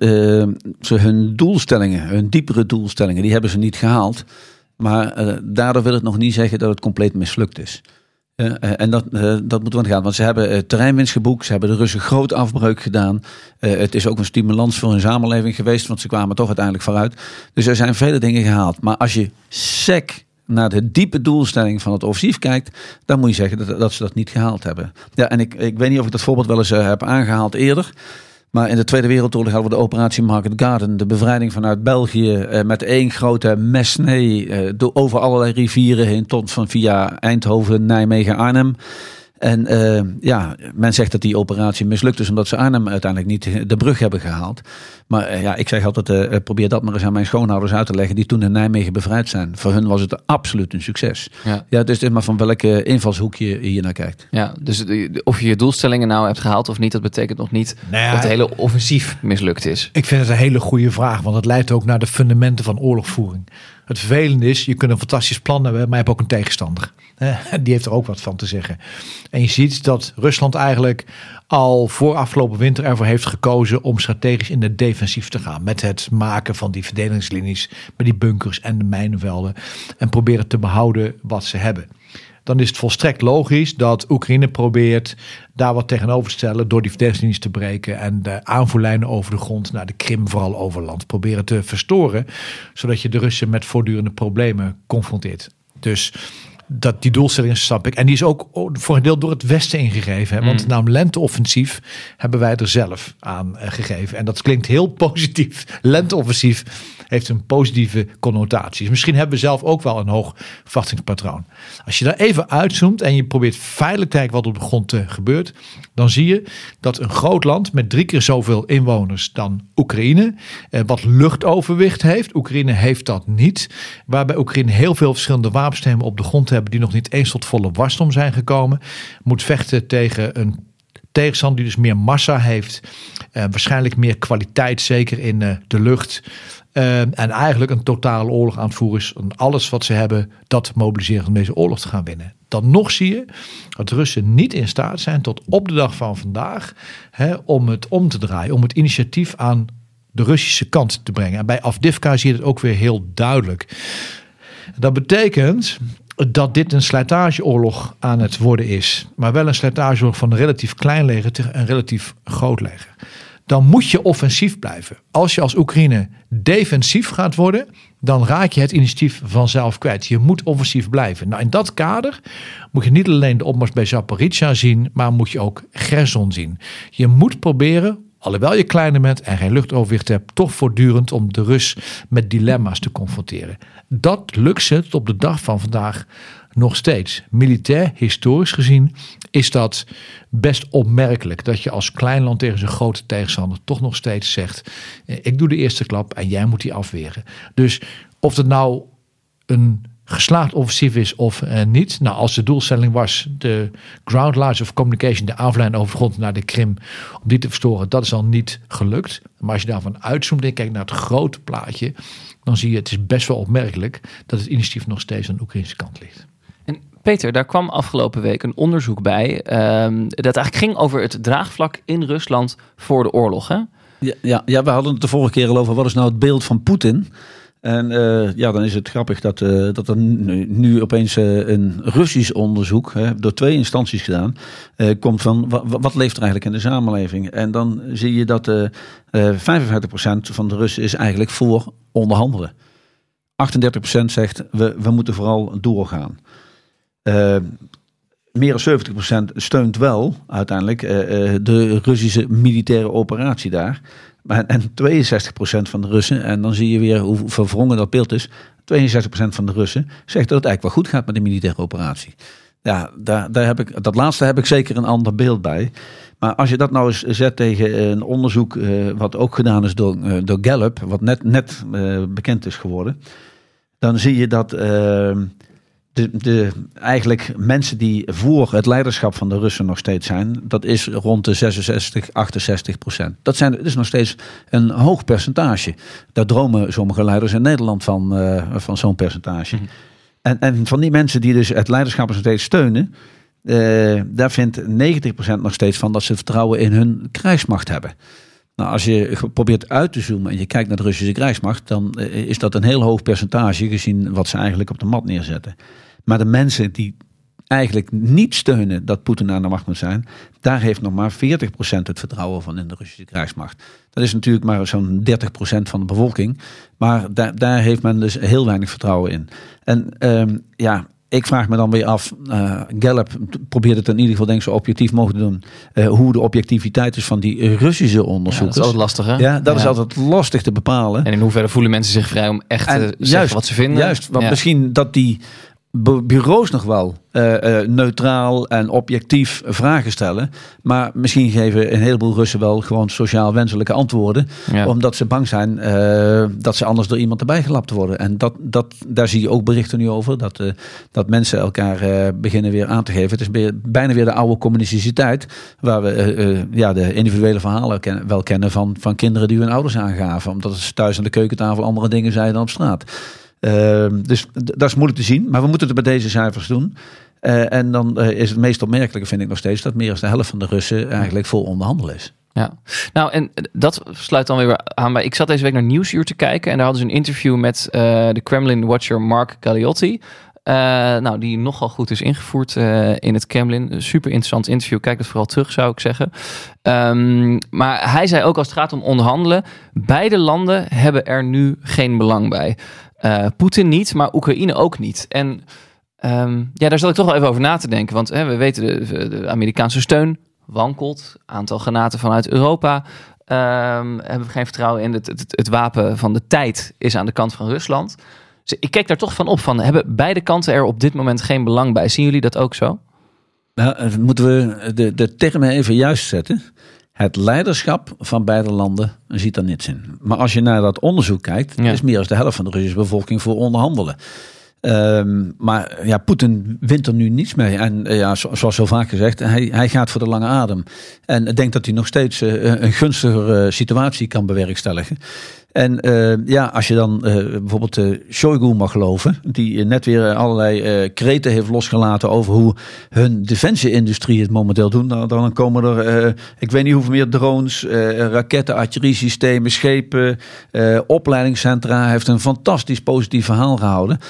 [SPEAKER 9] ze hun doelstellingen, hun diepere doelstellingen, die hebben ze niet gehaald. Maar uh, daardoor wil het nog niet zeggen dat het compleet mislukt is. Uh, uh, en dat, uh, dat moeten we aan gaan. Want ze hebben uh, terreinwinst geboekt. Ze hebben de Russen groot afbreuk gedaan. Uh, het is ook een stimulans voor hun samenleving geweest. Want ze kwamen toch uiteindelijk vooruit. Dus er zijn vele dingen gehaald. Maar als je sec naar de diepe doelstelling van het offensief kijkt, dan moet je zeggen dat, dat ze dat niet gehaald hebben. Ja, en ik, ik weet niet of ik dat voorbeeld wel eens uh, heb aangehaald eerder. Maar in de Tweede Wereldoorlog hadden we de operatie Market Garden. De bevrijding vanuit België uh, met één grote mesnee uh, door over allerlei rivieren heen tot van via Eindhoven, Nijmegen, Arnhem. En uh, ja, men zegt dat die operatie mislukt is omdat ze Arnhem uiteindelijk niet de brug hebben gehaald. Maar uh, ja, ik zeg altijd, uh, probeer dat maar eens aan mijn schoonouders uit te leggen die toen in Nijmegen bevrijd zijn. Voor hun was het absoluut een succes. Ja, ja dus het is maar van welke invalshoek je hier naar kijkt.
[SPEAKER 8] Ja, dus of je je doelstellingen nou hebt gehaald of niet, dat betekent nog niet nou ja, dat het hele offensief mislukt is.
[SPEAKER 4] Ik vind het een hele goede vraag, want het leidt ook naar de fundamenten van oorlogvoering. Het vervelende is, je kunt een fantastisch plan hebben, maar je hebt ook een tegenstander. Die heeft er ook wat van te zeggen. En je ziet dat Rusland eigenlijk al voor afgelopen winter ervoor heeft gekozen om strategisch in het defensief te gaan. Met het maken van die verdelingslinies, met die bunkers en de mijnenvelden. En proberen te behouden wat ze hebben. Dan is het volstrekt logisch dat Oekraïne probeert daar wat tegenover te stellen door die verdelingslinies te breken en de aanvoerlijnen over de grond naar de Krim, vooral over land, proberen te verstoren, zodat je de Russen met voortdurende problemen confronteert. Dus dat die doelstelling snap ik. En die is ook voor een deel door het Westen ingegeven. Hè? Want mm. het naam lenteoffensief hebben wij er zelf aan uh, gegeven. En dat klinkt heel positief. Lenteoffensief heeft een positieve connotatie. Dus misschien hebben we zelf ook wel een hoog verwachtingspatroon. Als je daar even uitzoomt en je probeert feitelijk te kijken wat op de grond uh, gebeurt, dan zie je dat een groot land met drie keer zoveel inwoners dan Oekraïne, uh, wat luchtoverwicht heeft. Oekraïne heeft dat niet. Waarbij Oekraïne heel veel verschillende wapensystemen op de grond hebben die nog niet eens tot volle wasdom zijn gekomen. Moet vechten tegen een tegenstander die dus meer massa heeft. Uh, waarschijnlijk meer kwaliteit, zeker in uh, de lucht. Uh, en eigenlijk een totale oorlog aan het voeren is. En alles wat ze hebben, dat mobiliseren om deze oorlog te gaan winnen. Dan nog zie je dat de Russen niet in staat zijn tot op de dag van vandaag hè, om het om te draaien. Om het initiatief aan de Russische kant te brengen. En bij Avdivka zie je het ook weer heel duidelijk. Dat betekent dat dit een slijtageoorlog aan het worden is. Maar wel een slijtageoorlog van een relatief klein leger tegen een relatief groot leger. Dan moet je offensief blijven. Als je als Oekraïne defensief gaat worden, dan raak je het initiatief vanzelf kwijt. Je moet offensief blijven. Nou, in dat kader moet je niet alleen de opmars bij Zaporizhzhia zien, maar moet je ook Gerson zien. Je moet proberen, alhoewel je kleiner bent en geen luchtoverwicht hebt, toch voortdurend om de Rus met dilemma's te confronteren. Dat lukt ze tot op de dag van vandaag nog steeds. Militair, historisch gezien, is dat best opmerkelijk. Dat je als klein land tegen zijn grote tegenstander toch nog steeds zegt, ik doe de eerste klap en jij moet die afweren. Dus of het nou een geslaagd offensief is of uh, niet. Nou, als de doelstelling was de ground lines of communication, de aanvlijn over de grond naar de Krim, om die te verstoren, dat is al niet gelukt. Maar als je daarvan uitzoomt en kijkt naar het grote plaatje, dan zie je, het is best wel opmerkelijk dat het initiatief nog steeds aan de Oekraïnse kant ligt.
[SPEAKER 8] En Peter, daar kwam afgelopen week een onderzoek bij, um, dat eigenlijk ging over het draagvlak in Rusland voor de oorlog, hè?
[SPEAKER 9] Ja, ja, ja, we hadden het de vorige keer al over, wat is nou het beeld van Poetin? En uh, ja, dan is het grappig dat, uh, dat er nu, nu opeens uh, een Russisch onderzoek, hè, door twee instanties gedaan, uh, komt van wat, wat leeft er eigenlijk in de samenleving. En dan zie je dat uh, uh, vijfenvijftig procent van de Russen is eigenlijk voor onderhandelen. achtendertig procent zegt we, we moeten vooral doorgaan. Uh, meer dan zeventig procent steunt wel uiteindelijk uh, uh, de Russische militaire operatie daar. En tweeënzestig procent van de Russen, en dan zie je weer hoe verwrongen dat beeld is, tweeënzestig procent van de Russen zegt dat het eigenlijk wel goed gaat met de militaire operatie. Ja, daar, daar heb ik, dat laatste heb ik zeker een ander beeld bij. Maar als je dat nou eens zet tegen een onderzoek uh, wat ook gedaan is door, uh, door Gallup, wat net, net uh, bekend is geworden, dan zie je dat uh, de, de, eigenlijk mensen die voor het leiderschap van de Russen nog steeds zijn, dat is rond de zesenzestig, achtenzestig procent. Dat, zijn, dat is nog steeds een hoog percentage. Daar dromen sommige leiders in Nederland van, uh, van zo'n percentage. Mm-hmm. En, en van die mensen die dus het leiderschap nog steeds steunen, uh, daar vindt negentig procent nog steeds van dat ze vertrouwen in hun krijgsmacht hebben. Nou, als je probeert uit te zoomen en je kijkt naar de Russische krijgsmacht, dan uh, is dat een heel hoog percentage gezien wat ze eigenlijk op de mat neerzetten. Maar de mensen die eigenlijk niet steunen dat Poetin aan de macht moet zijn, daar heeft nog maar veertig procent het vertrouwen van in de Russische krijgsmacht. Dat is natuurlijk maar zo'n dertig procent van de bevolking. Maar daar, daar heeft men dus heel weinig vertrouwen in. En um, ja, ik vraag me dan weer af, uh, Gallup probeert het in ieder geval denk ik zo objectief mogelijk te doen, uh, hoe de objectiviteit is van die Russische onderzoekers.
[SPEAKER 8] Ja, dat is altijd lastig, hè?
[SPEAKER 9] Ja, dat
[SPEAKER 8] ja.
[SPEAKER 9] is altijd lastig te bepalen.
[SPEAKER 8] En in hoeverre voelen mensen zich vrij om echt te zeggen
[SPEAKER 9] juist,
[SPEAKER 8] wat ze vinden?
[SPEAKER 9] Juist, want
[SPEAKER 8] ja.
[SPEAKER 9] misschien dat die bureaus nog wel uh, uh, neutraal en objectief vragen stellen. Maar misschien geven een heleboel Russen wel gewoon sociaal wenselijke antwoorden. Ja. Omdat ze bang zijn uh, dat ze anders door iemand erbij gelapt worden. En dat, dat, daar zie je ook berichten nu over. Dat, uh, dat mensen elkaar uh, beginnen weer aan te geven. Het is weer, bijna weer de oude communistische tijd. Waar we uh, uh, ja, de individuele verhalen ken, wel kennen van, van kinderen die hun ouders aangaven. Omdat ze thuis aan de keukentafel andere dingen zeiden dan op straat. Uh, dus d- dat is moeilijk te zien, maar we moeten het bij deze cijfers doen. Uh, en dan uh, is het meest opmerkelijke, vind ik nog steeds, dat meer dan de helft van de Russen eigenlijk vol onderhandelen is.
[SPEAKER 8] Ja, nou en dat sluit dan weer aan bij. Ik zat deze week naar Nieuwsuur te kijken en daar hadden ze een interview met uh, de Kremlin-watcher Mark Galeotti. Uh, nou, die nogal goed is ingevoerd uh, in het Kremlin. Een super interessant interview. Kijk het vooral terug, zou ik zeggen. Um, maar hij zei ook als het gaat om onderhandelen, beide landen hebben er nu geen belang bij. Uh, Poetin niet, maar Oekraïne ook niet. En um, ja, daar zat ik toch wel even over na te denken. Want hè, we weten, de, de Amerikaanse steun wankelt. Aantal granaten vanuit Europa. Um, hebben we geen vertrouwen in. Het, het, het wapen van de tijd is aan de kant van Rusland. Dus ik kijk daar toch van op. Van, hebben beide kanten er op dit moment geen belang bij? Zien jullie dat ook zo?
[SPEAKER 9] Nou, moeten we de, de termen even juist zetten. Het leiderschap van beide landen ziet er niets in. Maar als je naar dat onderzoek kijkt, ja. is meer dan de helft van de Russische bevolking voor onderhandelen. Um, maar ja, Poetin wint er nu niets mee. En uh, ja, zo, zoals zo vaak gezegd, hij, hij gaat voor de lange adem. En denkt dat hij nog steeds uh, een gunstiger uh, situatie kan bewerkstelligen. En uh, ja, als je dan uh, bijvoorbeeld uh, Shoigu mag geloven, die uh, net weer allerlei uh, kreten heeft losgelaten over hoe hun defensieindustrie het momenteel doet, nou, dan komen er, uh, ik weet niet hoeveel meer drones, uh, raketten, artilleriesystemen, schepen, uh, opleidingscentra. Hij heeft een fantastisch positief verhaal gehouden.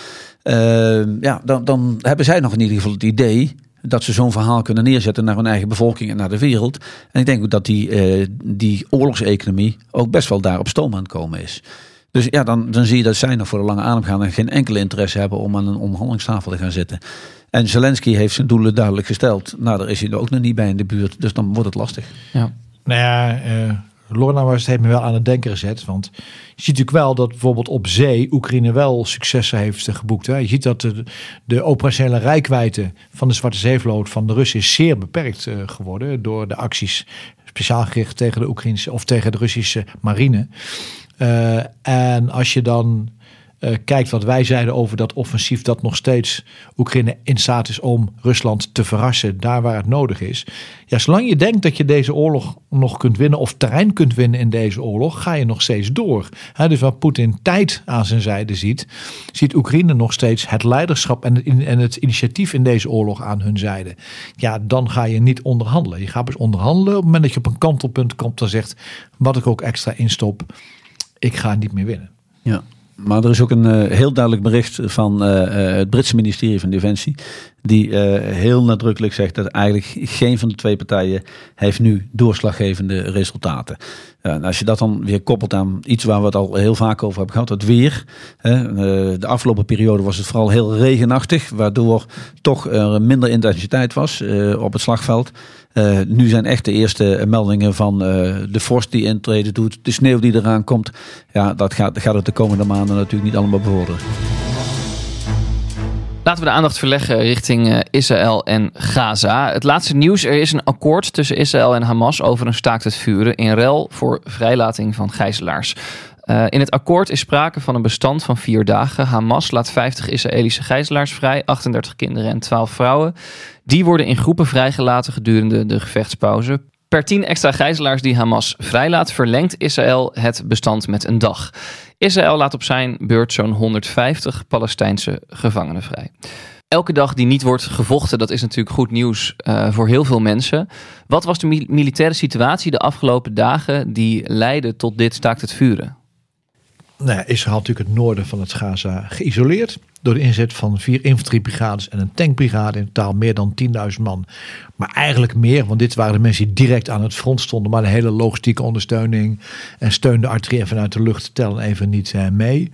[SPEAKER 9] Uh, ja, dan, dan hebben zij nog in ieder geval het idee dat ze zo'n verhaal kunnen neerzetten naar hun eigen bevolking en naar de wereld. En ik denk ook dat die, uh, die oorlogseconomie ook best wel daar op stoom aan het komen is. Dus ja, dan, dan zie je dat zij nog voor de lange adem gaan en geen enkele interesse hebben om aan een onderhandelingstafel te gaan zitten. En Zelensky heeft zijn doelen duidelijk gesteld. Nou, daar is hij er ook nog niet bij in de buurt, dus dan wordt het lastig.
[SPEAKER 4] Ja. Nou ja, uh, Lorna was, heeft me wel aan het denken gezet. Want je ziet natuurlijk wel dat bijvoorbeeld op zee Oekraïne wel successen heeft geboekt. Hè. Je ziet dat de, de operationele reikwijdte van de Zwarte Zeevloot van de Russen is zeer beperkt uh, geworden door de acties speciaal gericht tegen de Oekraïnse of tegen de Russische marine. Uh, en als je dan uh, kijkt wat wij zeiden over dat offensief dat nog steeds Oekraïne in staat is om Rusland te verrassen daar waar het nodig is. Ja, zolang je denkt dat je deze oorlog nog kunt winnen of terrein kunt winnen in deze oorlog, ga je nog steeds door. He, dus waar Poetin tijd aan zijn zijde ziet, ziet Oekraïne nog steeds het leiderschap en het, en het initiatief in deze oorlog aan hun zijde. Ja, dan ga je niet onderhandelen. Je gaat dus onderhandelen op het moment dat je op een kantelpunt komt en zegt, wat ik ook extra instop, ik ga niet meer winnen.
[SPEAKER 9] Ja. Maar er is ook een uh, heel duidelijk bericht van uh, uh, het Britse ministerie van Defensie. Die uh, heel nadrukkelijk zegt dat eigenlijk geen van de twee partijen heeft nu doorslaggevende resultaten. Uh, en als je dat dan weer koppelt aan iets waar we het al heel vaak over hebben gehad. Het weer. Hè, uh, de afgelopen periode was het vooral heel regenachtig. Waardoor toch er minder intensiteit was uh, op het slagveld. Uh, nu zijn echt de eerste meldingen van uh, de vorst die intreden doet. De sneeuw die eraan komt. Ja, dat gaat, gaat het de komende maanden natuurlijk niet allemaal bevorderen.
[SPEAKER 8] Laten we de aandacht verleggen richting uh, Israël en Gaza. Het laatste nieuws, er is een akkoord tussen Israël en Hamas over een staakt het vuren in ruil voor vrijlating van gijzelaars. Uh, in het akkoord is sprake van een bestand van vier dagen. Hamas laat vijftig Israëlische gijzelaars vrij, achtendertig kinderen en twaalf vrouwen. Die worden in groepen vrijgelaten gedurende de gevechtspauze. Per tien extra gijzelaars die Hamas vrijlaat, verlengt Israël het bestand met een dag. Israël laat op zijn beurt zo'n honderdvijftig Palestijnse gevangenen vrij. Elke dag die niet wordt gevochten, dat is natuurlijk goed nieuws uh, voor heel veel mensen. Wat was de mi- militaire situatie de afgelopen dagen die leidde tot dit staakt het vuren?
[SPEAKER 4] Nou, Israël had natuurlijk het noorden van het Gaza geïsoleerd door de inzet van vier infanteriebrigades en een tankbrigade, in totaal meer dan tienduizend man. Maar eigenlijk meer, want dit waren de mensen die direct aan het front stonden, maar de hele logistieke ondersteuning en steun de artillerie vanuit de lucht tellen even niet uh, mee.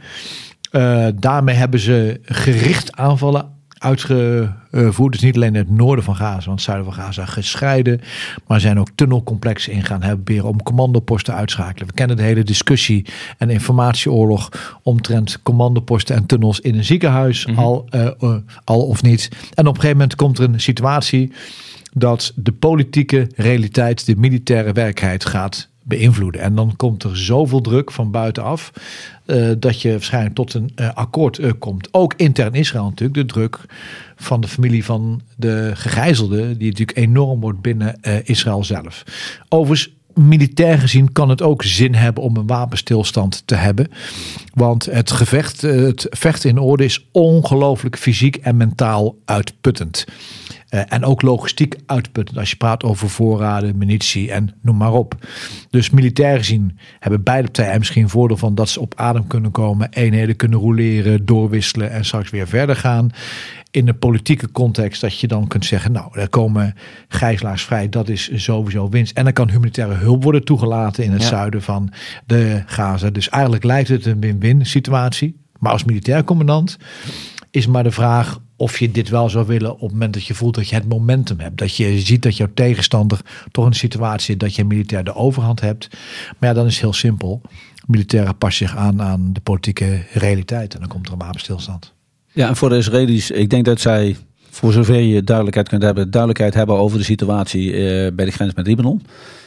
[SPEAKER 4] Uh, daarmee hebben ze gericht aanvallen uitgevoerd. Dus niet alleen het noorden van Gaza, want het zuiden van Gaza gescheiden. Maar zijn ook tunnelcomplexen ingaan hebben om commandoposten uitschakelen. We kennen de hele discussie en informatieoorlog omtrent commandoposten en tunnels in een ziekenhuis, mm-hmm. al, uh, uh, al of niet. En op een gegeven moment komt er een situatie dat de politieke realiteit de militaire werkelijkheid gaat beïnvloeden. En dan komt er zoveel druk van buitenaf uh, dat je waarschijnlijk tot een uh, akkoord uh, komt. Ook intern Israël natuurlijk. De druk van de familie van de gegijzelden, die natuurlijk enorm wordt binnen uh, Israël zelf. Overigens, militair gezien kan het ook zin hebben om een wapenstilstand te hebben. Want het gevecht, het vechten in orde is ongelooflijk fysiek en mentaal uitputtend. Uh, en ook logistiek uitputtend als je praat over voorraden, munitie en noem maar op. Dus militair gezien hebben beide partijen misschien voordeel van dat ze op adem kunnen komen, eenheden kunnen roleren, doorwisselen en straks weer verder gaan. In de politieke context dat je dan kunt zeggen, nou, er komen gijzelaars vrij, dat is sowieso winst. En dan kan humanitaire hulp worden toegelaten in het ja. zuiden van de Gaza. Dus eigenlijk lijkt het een win-win situatie. Maar als militair commandant is maar de vraag of je dit wel zou willen op het moment dat je voelt dat je het momentum hebt. Dat je ziet dat jouw tegenstander toch in een situatie zit dat je militair de overhand hebt. Maar ja, dan is het heel simpel. Militairen passen zich aan aan de politieke realiteit en dan komt er een wapenstilstand.
[SPEAKER 9] Ja, en voor de Israëli's, ik denk dat zij, voor zover je duidelijkheid kunt hebben, duidelijkheid hebben over de situatie uh, bij de grens met Libanon.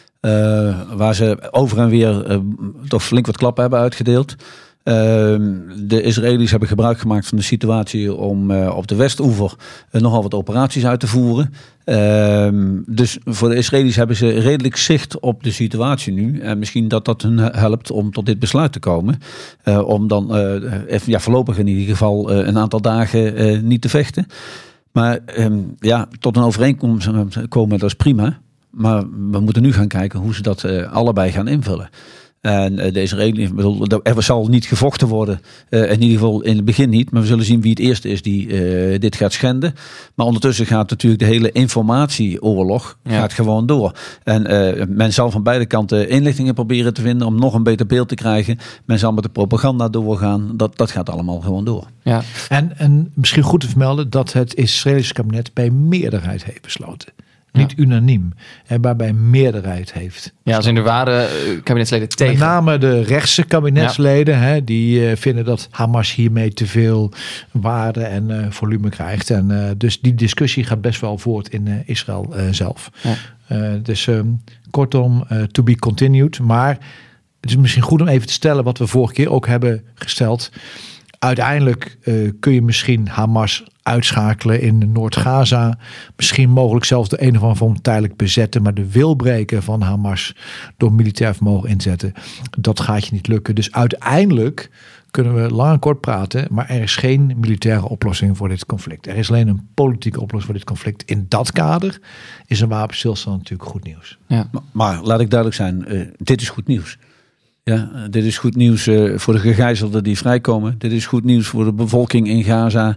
[SPEAKER 9] Uh, waar ze over en weer uh, toch flink wat klappen hebben uitgedeeld. Uh, de Israëli's hebben gebruik gemaakt van de situatie om uh, op de Westoever uh, nogal wat operaties uit te voeren. Uh, dus voor de Israëli's hebben ze redelijk zicht op de situatie nu. En misschien dat dat hun helpt om tot dit besluit te komen. Uh, om dan uh, even, ja, voorlopig in ieder geval uh, een aantal dagen uh, niet te vechten. Maar um, ja, tot een overeenkomst komen, dat is prima. Maar we moeten nu gaan kijken hoe ze dat uh, allebei gaan invullen. En de Israëli's, er zal niet gevochten worden, uh, in ieder geval in het begin niet. Maar we zullen zien wie het eerste is die uh, dit gaat schenden. Maar ondertussen gaat natuurlijk de hele informatieoorlog ja. gaat gewoon door. En uh, men zal van beide kanten inlichtingen proberen te vinden om nog een beter beeld te krijgen. Men zal met de propaganda doorgaan. Dat, dat gaat allemaal gewoon door.
[SPEAKER 4] Ja. En, en misschien goed te vermelden dat het Israëlische kabinet bij meerderheid heeft besloten. Niet ja. unaniem, en waarbij meerderheid heeft.
[SPEAKER 8] Ja, als in er waren uh, kabinetsleden tegen.
[SPEAKER 4] Met name de rechtse kabinetsleden, ja. hè, die uh, vinden dat Hamas hiermee te veel waarde en uh, volume krijgt. En uh, dus die discussie gaat best wel voort in uh, Israël uh, zelf. Ja. Uh, dus um, kortom, uh, to be continued. Maar het is misschien goed om even te stellen wat we vorige keer ook hebben gesteld. Uiteindelijk uh, kun je misschien Hamas uitschakelen in Noord-Gaza. Misschien mogelijk zelfs de een of andere vorm tijdelijk bezetten. Maar de wilbreken van Hamas door militair vermogen inzetten, dat gaat je niet lukken. Dus uiteindelijk kunnen we lang en kort praten, maar er is geen militaire oplossing voor dit conflict. Er is alleen een politieke oplossing voor dit conflict. In dat kader is een wapenstilstand natuurlijk goed nieuws.
[SPEAKER 9] Ja. Maar, maar laat ik duidelijk zijn, uh, dit is goed nieuws. Ja, dit is goed nieuws uh, voor de gegijzelden die vrijkomen. Dit is goed nieuws voor de bevolking in Gaza.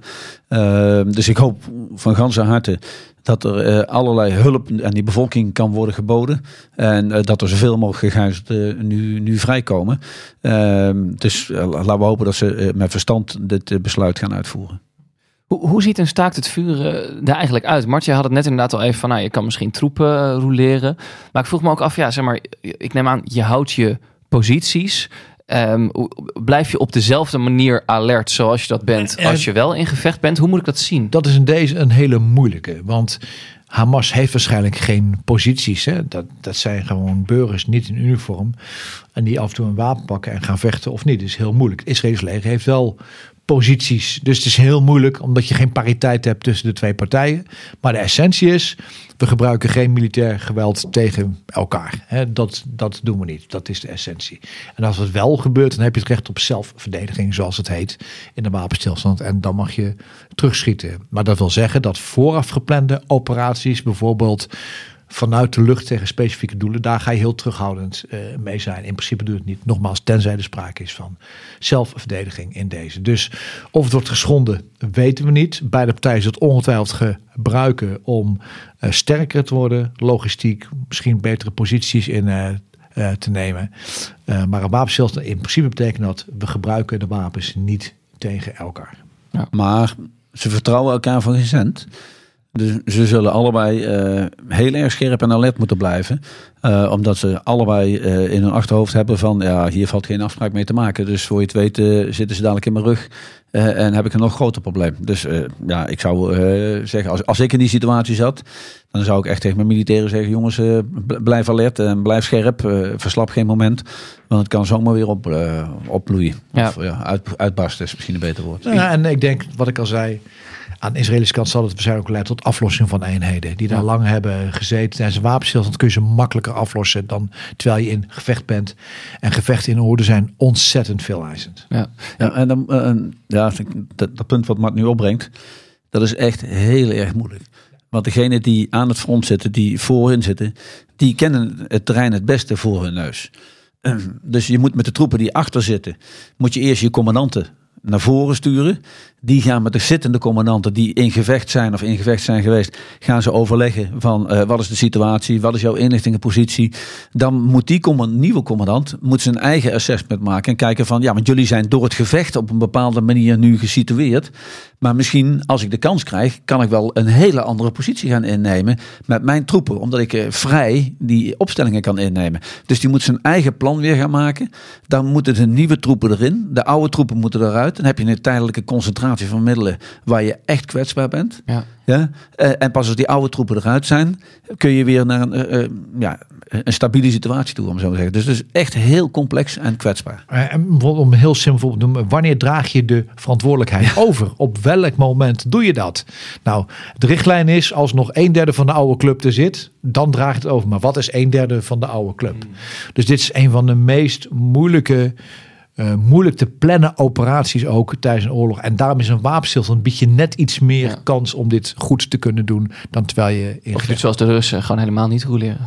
[SPEAKER 9] Uh, dus ik hoop van ganse harte dat er uh, allerlei hulp aan die bevolking kan worden geboden. En uh, dat er zoveel mogelijk gegijzelden uh, nu, nu vrijkomen. Uh, dus uh, laten we hopen dat ze uh, met verstand dit uh, besluit gaan uitvoeren.
[SPEAKER 8] Hoe, hoe ziet een staakt het vuren er eigenlijk uit? Martje had het net inderdaad al even van, nou, je kan misschien troepen uh, roleren. Maar ik vroeg me ook af, ja, zeg maar, ik neem aan, je houdt je posities. Um, blijf je op dezelfde manier alert zoals je dat bent als je wel in gevecht bent? Hoe moet ik dat zien?
[SPEAKER 4] Dat is in deze een hele moeilijke. Want Hamas heeft waarschijnlijk geen posities. Hè? Dat, dat zijn gewoon burgers niet in uniform. En die af en toe een wapen pakken en gaan vechten of niet. Dat is heel moeilijk. Het Israëlische leger heeft wel posities. Dus het is heel moeilijk omdat je geen pariteit hebt tussen de twee partijen. Maar de essentie is, we gebruiken geen militair geweld tegen elkaar. He, dat, dat doen we niet. Dat is de essentie. En als het wel gebeurt, dan heb je het recht op zelfverdediging, zoals het heet, in de wapenstilstand. En dan mag je terugschieten. Maar dat wil zeggen dat vooraf geplande operaties, bijvoorbeeld vanuit de lucht tegen specifieke doelen, daar ga je heel terughoudend uh, mee zijn. In principe doet het niet. Nogmaals, tenzij er sprake is van zelfverdediging in deze. Dus of het wordt geschonden, weten we niet. Beide partijen zullen het ongetwijfeld gebruiken om uh, sterker te worden, logistiek, misschien betere posities in uh, uh, te nemen. Uh, maar een wapenstilstand in principe betekent dat we gebruiken de wapens niet tegen elkaar.
[SPEAKER 9] Ja. Maar ze vertrouwen elkaar van geen cent. Dus ze zullen allebei uh, heel erg scherp en alert moeten blijven. Uh, omdat ze allebei uh, in hun achterhoofd hebben van, ja, hier valt geen afspraak mee te maken. Dus voor je het weet uh, zitten ze dadelijk in mijn rug uh, en heb ik een nog groter probleem. Dus uh, ja, ik zou uh, zeggen, als, als ik in die situatie zat, dan zou ik echt tegen mijn militairen zeggen, jongens, uh, blijf alert en blijf scherp. Uh, verslap geen moment, want het kan zomaar weer op, uh, opbloeien.
[SPEAKER 8] Ja.
[SPEAKER 9] Of ja, uit, uitbarsten is misschien een beter woord.
[SPEAKER 4] Ja, en ik denk, wat ik al zei, aan de Israëlische kant zal het waarschijnlijk ook leiden tot aflossing van eenheden. Die daar ja. lang hebben gezeten. Tijdens een wapenstilstand kun je ze makkelijker aflossen dan terwijl je in gevecht bent. En gevechten in orde zijn ontzettend veeleisend.
[SPEAKER 9] Ja, ja en dan, uh, ja, dat, dat punt wat Mart nu opbrengt, dat is echt heel erg moeilijk. Want degenen die aan het front zitten, die voorin zitten, die kennen het terrein het beste voor hun neus. Uh, dus je moet met de troepen die achter zitten, moet je eerst je commandanten naar voren sturen. Die gaan met de zittende commandanten die in gevecht zijn of in gevecht zijn geweest, gaan ze overleggen van uh, wat is de situatie, wat is jouw inlichtingenpositie. Dan moet die command, nieuwe commandant moet zijn eigen assessment maken en kijken van, ja, want jullie zijn door het gevecht op een bepaalde manier nu gesitueerd. Maar misschien als ik de kans krijg, kan ik wel een hele andere positie gaan innemen met mijn troepen, omdat ik uh, vrij die opstellingen kan innemen. Dus die moet zijn eigen plan weer gaan maken. Dan moeten de nieuwe troepen erin, de oude troepen moeten eruit. Dan heb je een tijdelijke concentratie van middelen waar je echt kwetsbaar bent. Ja. Ja? Uh, en pas als die oude troepen eruit zijn, kun je weer naar een, uh, uh, ja, een stabiele situatie toe, om zo te zeggen. Dus het is echt heel complex en kwetsbaar.
[SPEAKER 4] Uh, en bijvoorbeeld, om heel simpel te noemen, wanneer draag je de verantwoordelijkheid ja. over? Op welk moment doe je dat? Nou, de richtlijn is, als nog een derde van de oude club er zit, dan draag je het over. Maar wat is een derde van de oude club? Hmm. Dus dit is een van de meest moeilijke Uh, moeilijk te plannen operaties ook tijdens een oorlog. En daarom is een wapenstilstand biedt je net iets meer ja. kans om dit goed te kunnen doen dan terwijl je in
[SPEAKER 8] of je doet zoals de Russen, gewoon helemaal niet roleren.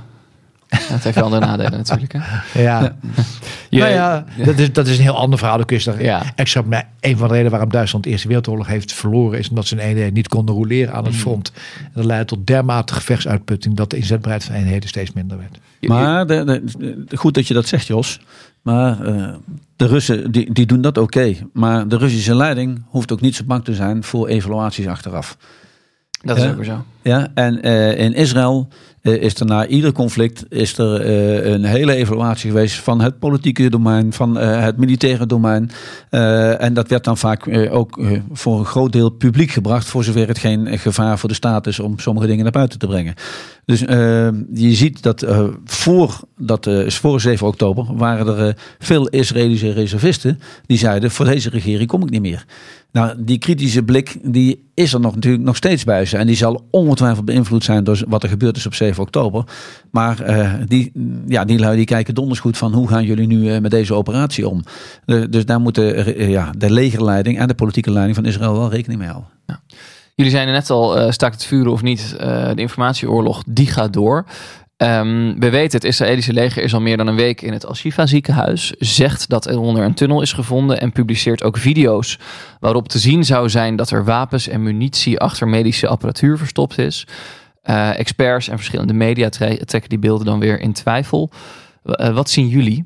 [SPEAKER 8] Dat heeft wel andere nadelen natuurlijk. Hè?
[SPEAKER 4] Ja, ja. Je, nou ja, dat is, dat is een heel ander verhaal. Dan kun je er ja. extra op. Maar een van de redenen waarom Duitsland de Eerste Wereldoorlog heeft verloren is omdat ze een eenheid niet konden roleren aan het front. En dat leidde tot dermate gevechtsuitputting dat de inzetbaarheid van eenheden steeds minder werd.
[SPEAKER 9] Maar de, de, de, goed dat je dat zegt, Jos. Maar uh, de Russen die, die doen dat oké. Okay. Maar de Russische leiding hoeft ook niet zo bang te zijn voor evaluaties achteraf.
[SPEAKER 8] Dat is uh, ook weer zo.
[SPEAKER 9] Ja, en uh, in Israël uh, is er na ieder conflict is er uh, een hele evaluatie geweest van het politieke domein, van uh, het militaire domein. Uh, en dat werd dan vaak uh, ook uh, voor een groot deel publiek gebracht, voor zover het geen gevaar voor de staat is om sommige dingen naar buiten te brengen. Dus uh, je ziet dat uh, voor, dat, uh, voor zeven oktober waren er uh, veel Israëlische reservisten die zeiden, voor deze regering kom ik niet meer. Nou, die kritische blik die is er nog, natuurlijk nog steeds bij ze. En die zal ongetwijfeld beïnvloed zijn door wat er gebeurd is op zeven oktober. Maar uh, die, ja, die lui die kijken donders goed van hoe gaan jullie nu uh, met deze operatie om. Uh, dus daar moeten uh, ja, de legerleiding en de politieke leiding van Israël wel rekening mee houden.
[SPEAKER 8] Ja. Jullie zeiden net al, uh, staakt het vuren of niet, uh, de informatieoorlog die gaat door. Um, we weten, het Israëlische leger is al meer dan een week in het Al-Shifa ziekenhuis. Zegt dat er onder een tunnel is gevonden en publiceert ook video's waarop te zien zou zijn dat er wapens en munitie achter medische apparatuur verstopt is. Uh, experts en verschillende media tre- trekken die beelden dan weer in twijfel. Uh, wat zien jullie?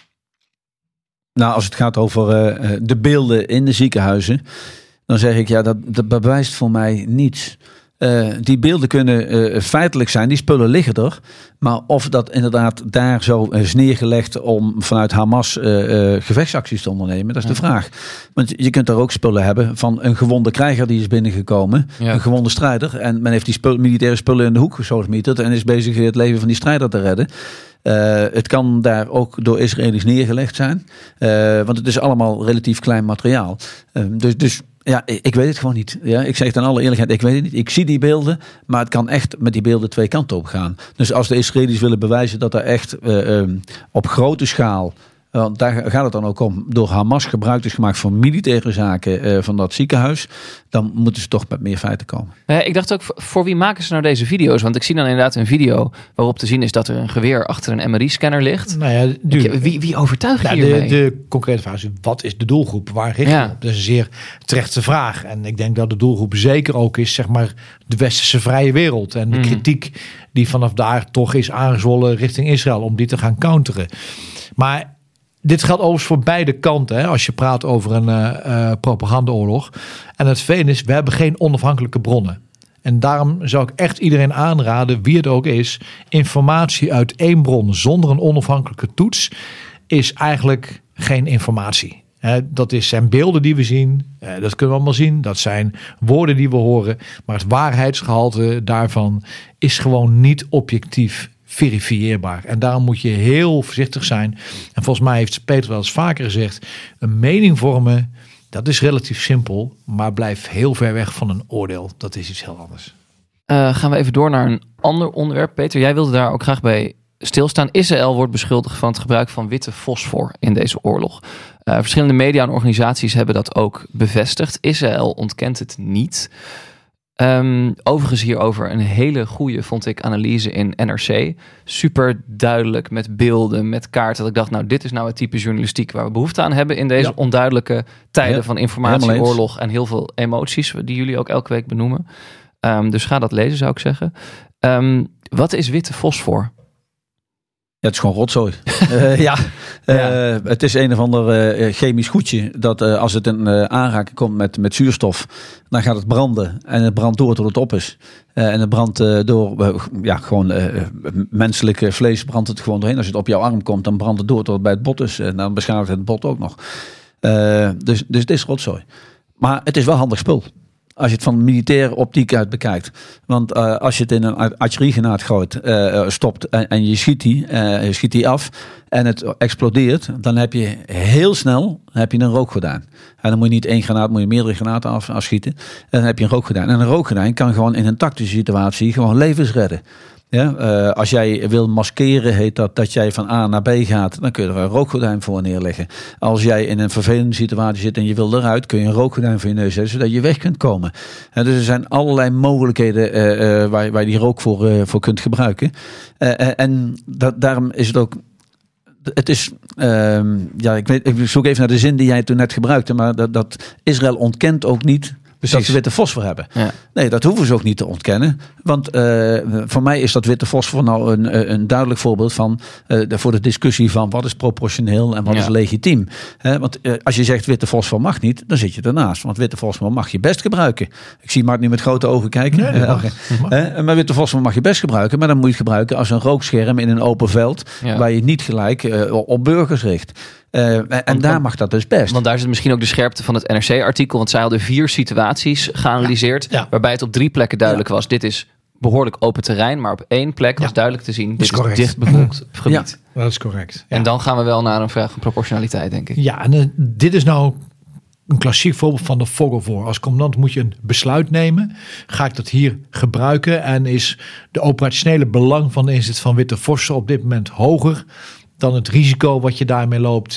[SPEAKER 9] Nou, als het gaat over uh, de beelden in de ziekenhuizen, dan zeg ik ja, dat, dat bewijst voor mij niets. Uh, die beelden kunnen uh, feitelijk zijn, die spullen liggen er. Maar of dat inderdaad daar zo is neergelegd om vanuit Hamas uh, uh, gevechtsacties te ondernemen, dat is de vraag. Want je kunt daar ook spullen hebben van een gewonde krijger die is binnengekomen. Ja. Een gewonde strijder. En men heeft die spul, militaire spullen in de hoek gesodemieterd en is bezig het leven van die strijder te redden. Uh, het kan daar ook door Israëli's neergelegd zijn. Uh, want het is allemaal relatief klein materiaal. Uh, dus... dus Ja, ik weet het gewoon niet. Ja, ik zeg het in alle eerlijkheid, ik weet het niet. Ik zie die beelden, maar het kan echt met die beelden twee kanten op gaan. Dus als de Israëli's willen bewijzen dat er echt uh, um, op grote schaal, want daar gaat het dan ook om, door Hamas gebruik is gemaakt voor militaire zaken uh, van dat ziekenhuis, dan moeten ze toch met meer feiten komen.
[SPEAKER 8] Uh, ik dacht ook, voor wie maken ze nou deze video's? Want ik zie dan inderdaad een video waarop te zien is dat er een geweer achter een M R I-scanner ligt.
[SPEAKER 4] Nou ja,
[SPEAKER 8] ik, wie, wie overtuigt
[SPEAKER 4] nou,
[SPEAKER 8] hiermee?
[SPEAKER 4] De, de concrete vraag is, wat is de doelgroep? Waar richt je
[SPEAKER 8] ja.
[SPEAKER 4] op? Dat is een zeer terechte vraag. En ik denk dat de doelgroep zeker ook is, zeg maar, de westerse vrije wereld. En de mm. kritiek die vanaf daar toch is aangezwollen richting Israël, om die te gaan counteren. Maar dit geldt overigens voor beide kanten, hè, als je praat over een uh, uh, propagandaoorlog. En het veen is, we hebben geen onafhankelijke bronnen. En daarom zou ik echt iedereen aanraden, wie het ook is, informatie uit één bron zonder een onafhankelijke toets is eigenlijk geen informatie. He, dat is, zijn beelden die we zien, eh, dat kunnen we allemaal zien. Dat zijn woorden die we horen. Maar het waarheidsgehalte daarvan is gewoon niet objectief verifieerbaar. En daarom moet je heel voorzichtig zijn. En volgens mij heeft Peter wel eens vaker gezegd, een mening vormen, dat is relatief simpel, maar blijf heel ver weg van een oordeel. Dat is iets heel anders.
[SPEAKER 8] Uh, gaan we even door naar een ander onderwerp. Peter, jij wilde daar ook graag bij stilstaan. Israël wordt beschuldigd van het gebruik van witte fosfor in deze oorlog. Uh, verschillende media en organisaties hebben dat ook bevestigd. Israël ontkent het niet. Um, overigens hierover een hele goede, vond ik, analyse in N R C. Super duidelijk met beelden, met kaarten. Dat ik dacht, nou, dit is nou het type journalistiek waar we behoefte aan hebben in deze ja. onduidelijke tijden ja, van informatieoorlog en heel veel emoties, die jullie ook elke week benoemen. Um, dus ga dat lezen, zou ik zeggen. Um, wat is witte fosfor?
[SPEAKER 9] Ja, het is gewoon rotzooi. uh, ja, uh, ja, het is een of ander uh, chemisch goedje dat uh, als het in uh, aanraking komt met, met zuurstof, dan gaat het branden en het brandt door tot het op is. Uh, en het brandt uh, door, uh, ja, gewoon uh, menselijk vlees brandt het gewoon doorheen. Als het op jouw arm komt, dan brandt het door tot het bij het bot is. En dan beschadigt het bot ook nog. Uh, dus, dus het is rotzooi. Maar het is wel handig spul. Als je het van militaire optiek uit bekijkt. Want uh, als je het in een artilleriegranaat gooit, uh, stopt en, en je schiet die, uh, je schiet die af en het explodeert, dan heb je heel snel heb je een rookgordijn. En dan moet je niet één granaat, moet je meerdere granaten af, afschieten. En dan heb je een rookgordijn. En een rookgordijn kan gewoon in een tactische situatie gewoon levens redden. Ja, uh, als jij wil maskeren, heet dat dat jij van A naar B gaat, dan kun je er een rookgordijn voor neerleggen. Als jij in een vervelende situatie zit en je wil eruit, kun je een rookgordijn voor je neus zetten, zodat je weg kunt komen. En dus er zijn allerlei mogelijkheden uh, uh, waar, waar je die rook voor, uh, voor kunt gebruiken. Uh, uh, en dat, daarom is het ook. Het is, uh, ja, ik, weet, ik zoek even naar de zin die jij toen net gebruikte, maar dat, dat Israël ontkent ook niet. Precies. Dat ze witte fosfor hebben. Ja. Nee, dat hoeven ze ook niet te ontkennen. Want uh, voor mij is dat witte fosfor nou een, een duidelijk voorbeeld van uh, voor de discussie van wat is proportioneel en wat ja. is legitiem. He, want uh, als je zegt witte fosfor mag niet, dan zit je ernaast. Want witte fosfor mag je best gebruiken. Ik zie Mark nu met grote ogen kijken.
[SPEAKER 4] Nee, dat mag. Uh,
[SPEAKER 9] okay. uh, maar witte fosfor mag je best gebruiken, maar dan moet je het gebruiken als een rookscherm in een open veld, ja. waar je niet gelijk uh, op burgers richt. Uh, en want, daar mag dat dus best.
[SPEAKER 8] Want daar zit misschien ook de scherpte van het N R C-artikel. Want zij hadden vier situaties geanalyseerd. Ja, ja. Waarbij het op drie plekken duidelijk ja. was. Dit is behoorlijk open terrein. Maar op één plek was ja. duidelijk te zien. Dit is, is dichtbevolkt gebied.
[SPEAKER 4] Ja, dat is correct. Ja.
[SPEAKER 8] En dan gaan we wel naar een vraag van proportionaliteit, denk ik.
[SPEAKER 4] Ja, en uh, dit is nou een klassiek voorbeeld van de fog of war. Als commandant moet je een besluit nemen. Ga ik dat hier gebruiken? En is de operationele belang van de inzet van witte fosfor op dit moment hoger dan het risico wat je daarmee loopt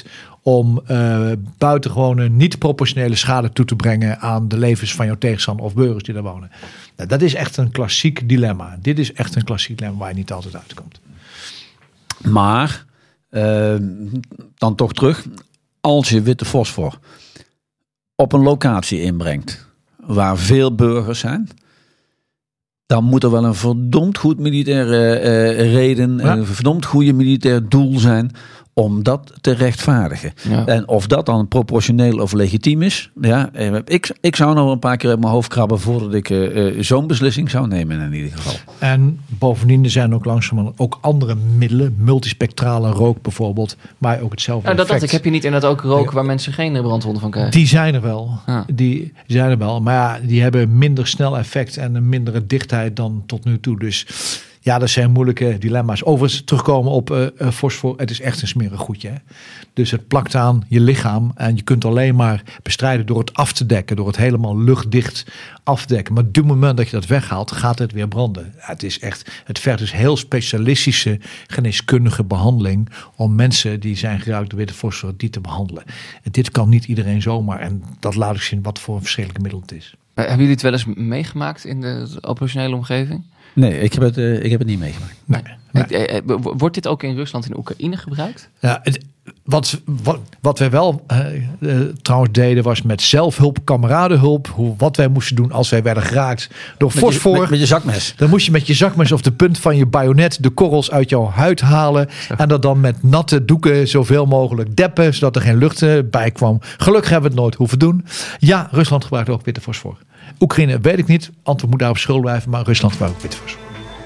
[SPEAKER 4] om uh, buitengewone niet-proportionele schade toe te brengen aan de levens van jouw tegenstander of burgers die daar wonen. Nou, dat is echt een klassiek dilemma. Dit is echt een klassiek dilemma waar je niet altijd uitkomt.
[SPEAKER 9] Maar, uh, dan toch terug, als je witte fosfor op een locatie inbrengt waar veel burgers zijn, dan moet er wel een verdomd goed militaire uh, reden, ja. een verdomd goede militair doel zijn om dat te rechtvaardigen. Ja. En of dat dan proportioneel of legitiem is, ja, ik, ik zou nog een paar keer uit mijn hoofd krabben voordat ik uh, uh, zo'n beslissing zou nemen in ieder geval.
[SPEAKER 4] En bovendien er zijn ook langzamerhand ook andere middelen, multispectrale rook bijvoorbeeld, maar ook hetzelfde
[SPEAKER 8] nou, dat
[SPEAKER 4] effect.
[SPEAKER 8] dacht ik, heb je niet inderdaad ook rook waar mensen geen brandwonden van krijgen?
[SPEAKER 4] Die zijn er wel.
[SPEAKER 8] Ah.
[SPEAKER 4] Die zijn er wel. Maar ja, die hebben minder snel effect en een mindere dichtheid dan tot nu toe. Dus ja, dat zijn moeilijke dilemma's. Overigens, terugkomen op uh, uh, fosfor. Het is echt een smerig goedje. Hè? Dus het plakt aan je lichaam. En je kunt alleen maar bestrijden door het af te dekken. Door het helemaal luchtdicht af te dekken. Maar op het moment dat je dat weghaalt, gaat het weer branden. Ja, het is echt, het vergt dus heel specialistische geneeskundige behandeling om mensen die zijn geraakt door witte fosfor, die te behandelen. En dit kan niet iedereen zomaar. En dat laat ik zien wat voor een verschrikkelijk middel het is.
[SPEAKER 8] Hebben jullie het wel eens meegemaakt in de operationele omgeving?
[SPEAKER 9] Nee, ik heb het, uh, ik heb het niet meegemaakt.
[SPEAKER 4] Nee, nee.
[SPEAKER 8] Wordt dit ook in Rusland en Oekraïne gebruikt?
[SPEAKER 4] Ja, het, wat, wat, wat wij wel uh, uh, trouwens deden was met zelfhulp, kameradenhulp. Hoe, wat wij moesten doen als wij werden geraakt door
[SPEAKER 9] met
[SPEAKER 4] fosfor.
[SPEAKER 9] Je, met, met je zakmes.
[SPEAKER 4] Dan moest je met je zakmes of de punt van je bajonet de korrels uit jouw huid halen. Zo. En dat dan met natte doeken zoveel mogelijk deppen, zodat er geen lucht uh, bij kwam. Gelukkig hebben we het nooit hoeven doen. Ja, Rusland gebruikt ook witte fosfor. Oekraïne weet ik niet. Antwoord moet daarop schuld blijven. Maar Rusland gebruikt ook witte fosfor.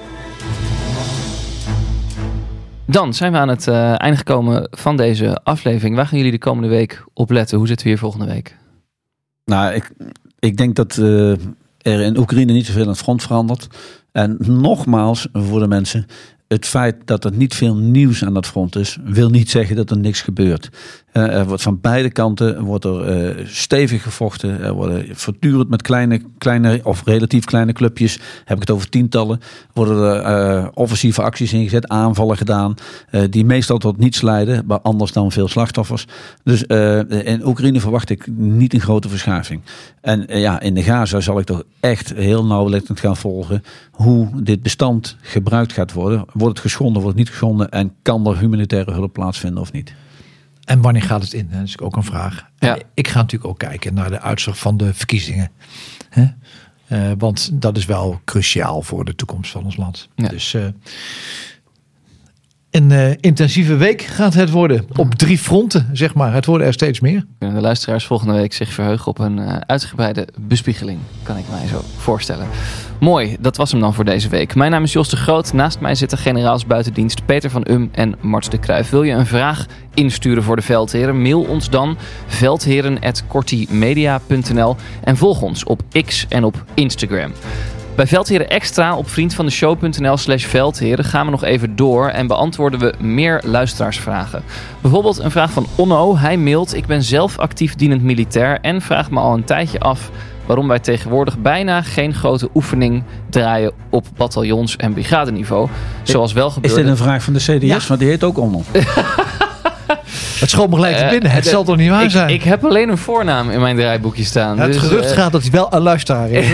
[SPEAKER 8] Dan zijn we aan het uh, einde gekomen van deze aflevering. Waar gaan jullie de komende week op letten? Hoe zitten we hier volgende week?
[SPEAKER 9] Nou, ik, ik denk dat uh, er in Oekraïne niet zoveel aan het front verandert. En nogmaals, voor de mensen, het feit dat er niet veel nieuws aan dat front is, wil niet zeggen dat er niks gebeurt. Uh, er wordt van beide kanten wordt er uh, stevig gevochten. Er worden voortdurend met kleine, kleine of relatief kleine clubjes, heb ik het over tientallen, worden er uh, offensieve acties ingezet, aanvallen gedaan, uh, die meestal tot niets leiden, maar anders dan veel slachtoffers. Dus uh, in Oekraïne verwacht ik niet een grote verschuiving. En uh, ja, in de Gaza zal ik toch echt heel nauwlettend gaan volgen hoe dit bestand gebruikt gaat worden. Wordt het geschonden, wordt het niet geschonden en kan er humanitaire hulp plaatsvinden of niet?
[SPEAKER 4] En wanneer gaat het in? Dat is ook een vraag.
[SPEAKER 8] Ja.
[SPEAKER 4] Ik ga natuurlijk ook kijken naar de uitslag van de verkiezingen. Hè? Uh, want dat is wel cruciaal voor de toekomst van ons land.
[SPEAKER 8] Ja.
[SPEAKER 4] Dus uh, een uh, intensieve week gaat het worden. Op drie fronten, zeg maar. Het worden er steeds meer.
[SPEAKER 8] Kunnen de luisteraars volgende week zich verheugen op een uh, uitgebreide bespiegeling. Kan ik mij zo voorstellen. Mooi, dat was hem dan voor deze week. Mijn naam is Jos de Groot. Naast mij zitten generaals buitendienst Peter van Um en Marts de Kruijf. Wil je een vraag insturen voor de Veldheren? Mail ons dan veldheren at kortimedia punt n l en volg ons op X en op Instagram. Bij Veldheren Extra op vriendvandeshow punt n l slash veldheren gaan we nog even door en beantwoorden we meer luisteraarsvragen. Bijvoorbeeld een vraag van Onno. Hij mailt: ik ben zelf actief dienend militair en vraag me al een tijdje af waarom wij tegenwoordig bijna geen grote oefening draaien op bataljons- en brigadeniveau. Zoals wel gebeurde.
[SPEAKER 9] Is dit een vraag van de C D S? Ja. Want die heet ook Onno.
[SPEAKER 4] Het schoot me gelijk te binnen. Het uh, zal toch niet waar
[SPEAKER 8] ik,
[SPEAKER 4] zijn?
[SPEAKER 8] Ik heb alleen een voornaam in mijn draaiboekje staan.
[SPEAKER 4] Ja, het
[SPEAKER 8] dus,
[SPEAKER 4] gerucht uh, gaat dat hij wel een luisteraar is.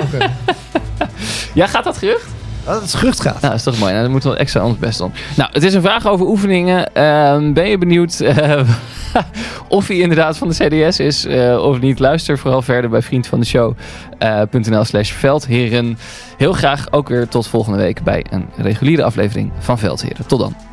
[SPEAKER 8] Ja, gaat dat gerucht?
[SPEAKER 4] Dat het gerucht gaat.
[SPEAKER 8] Nou, dat is toch mooi. Nou, dan moeten we extra ons best doen. Nou, het is een vraag over oefeningen. Uh, ben je benieuwd uh, of hij inderdaad van de C D S is uh, of niet? Luister vooral verder bij vriendvandeshow punt n l slash veldheren. Heel graag ook weer tot volgende week bij een reguliere aflevering van Veldheren. Tot dan.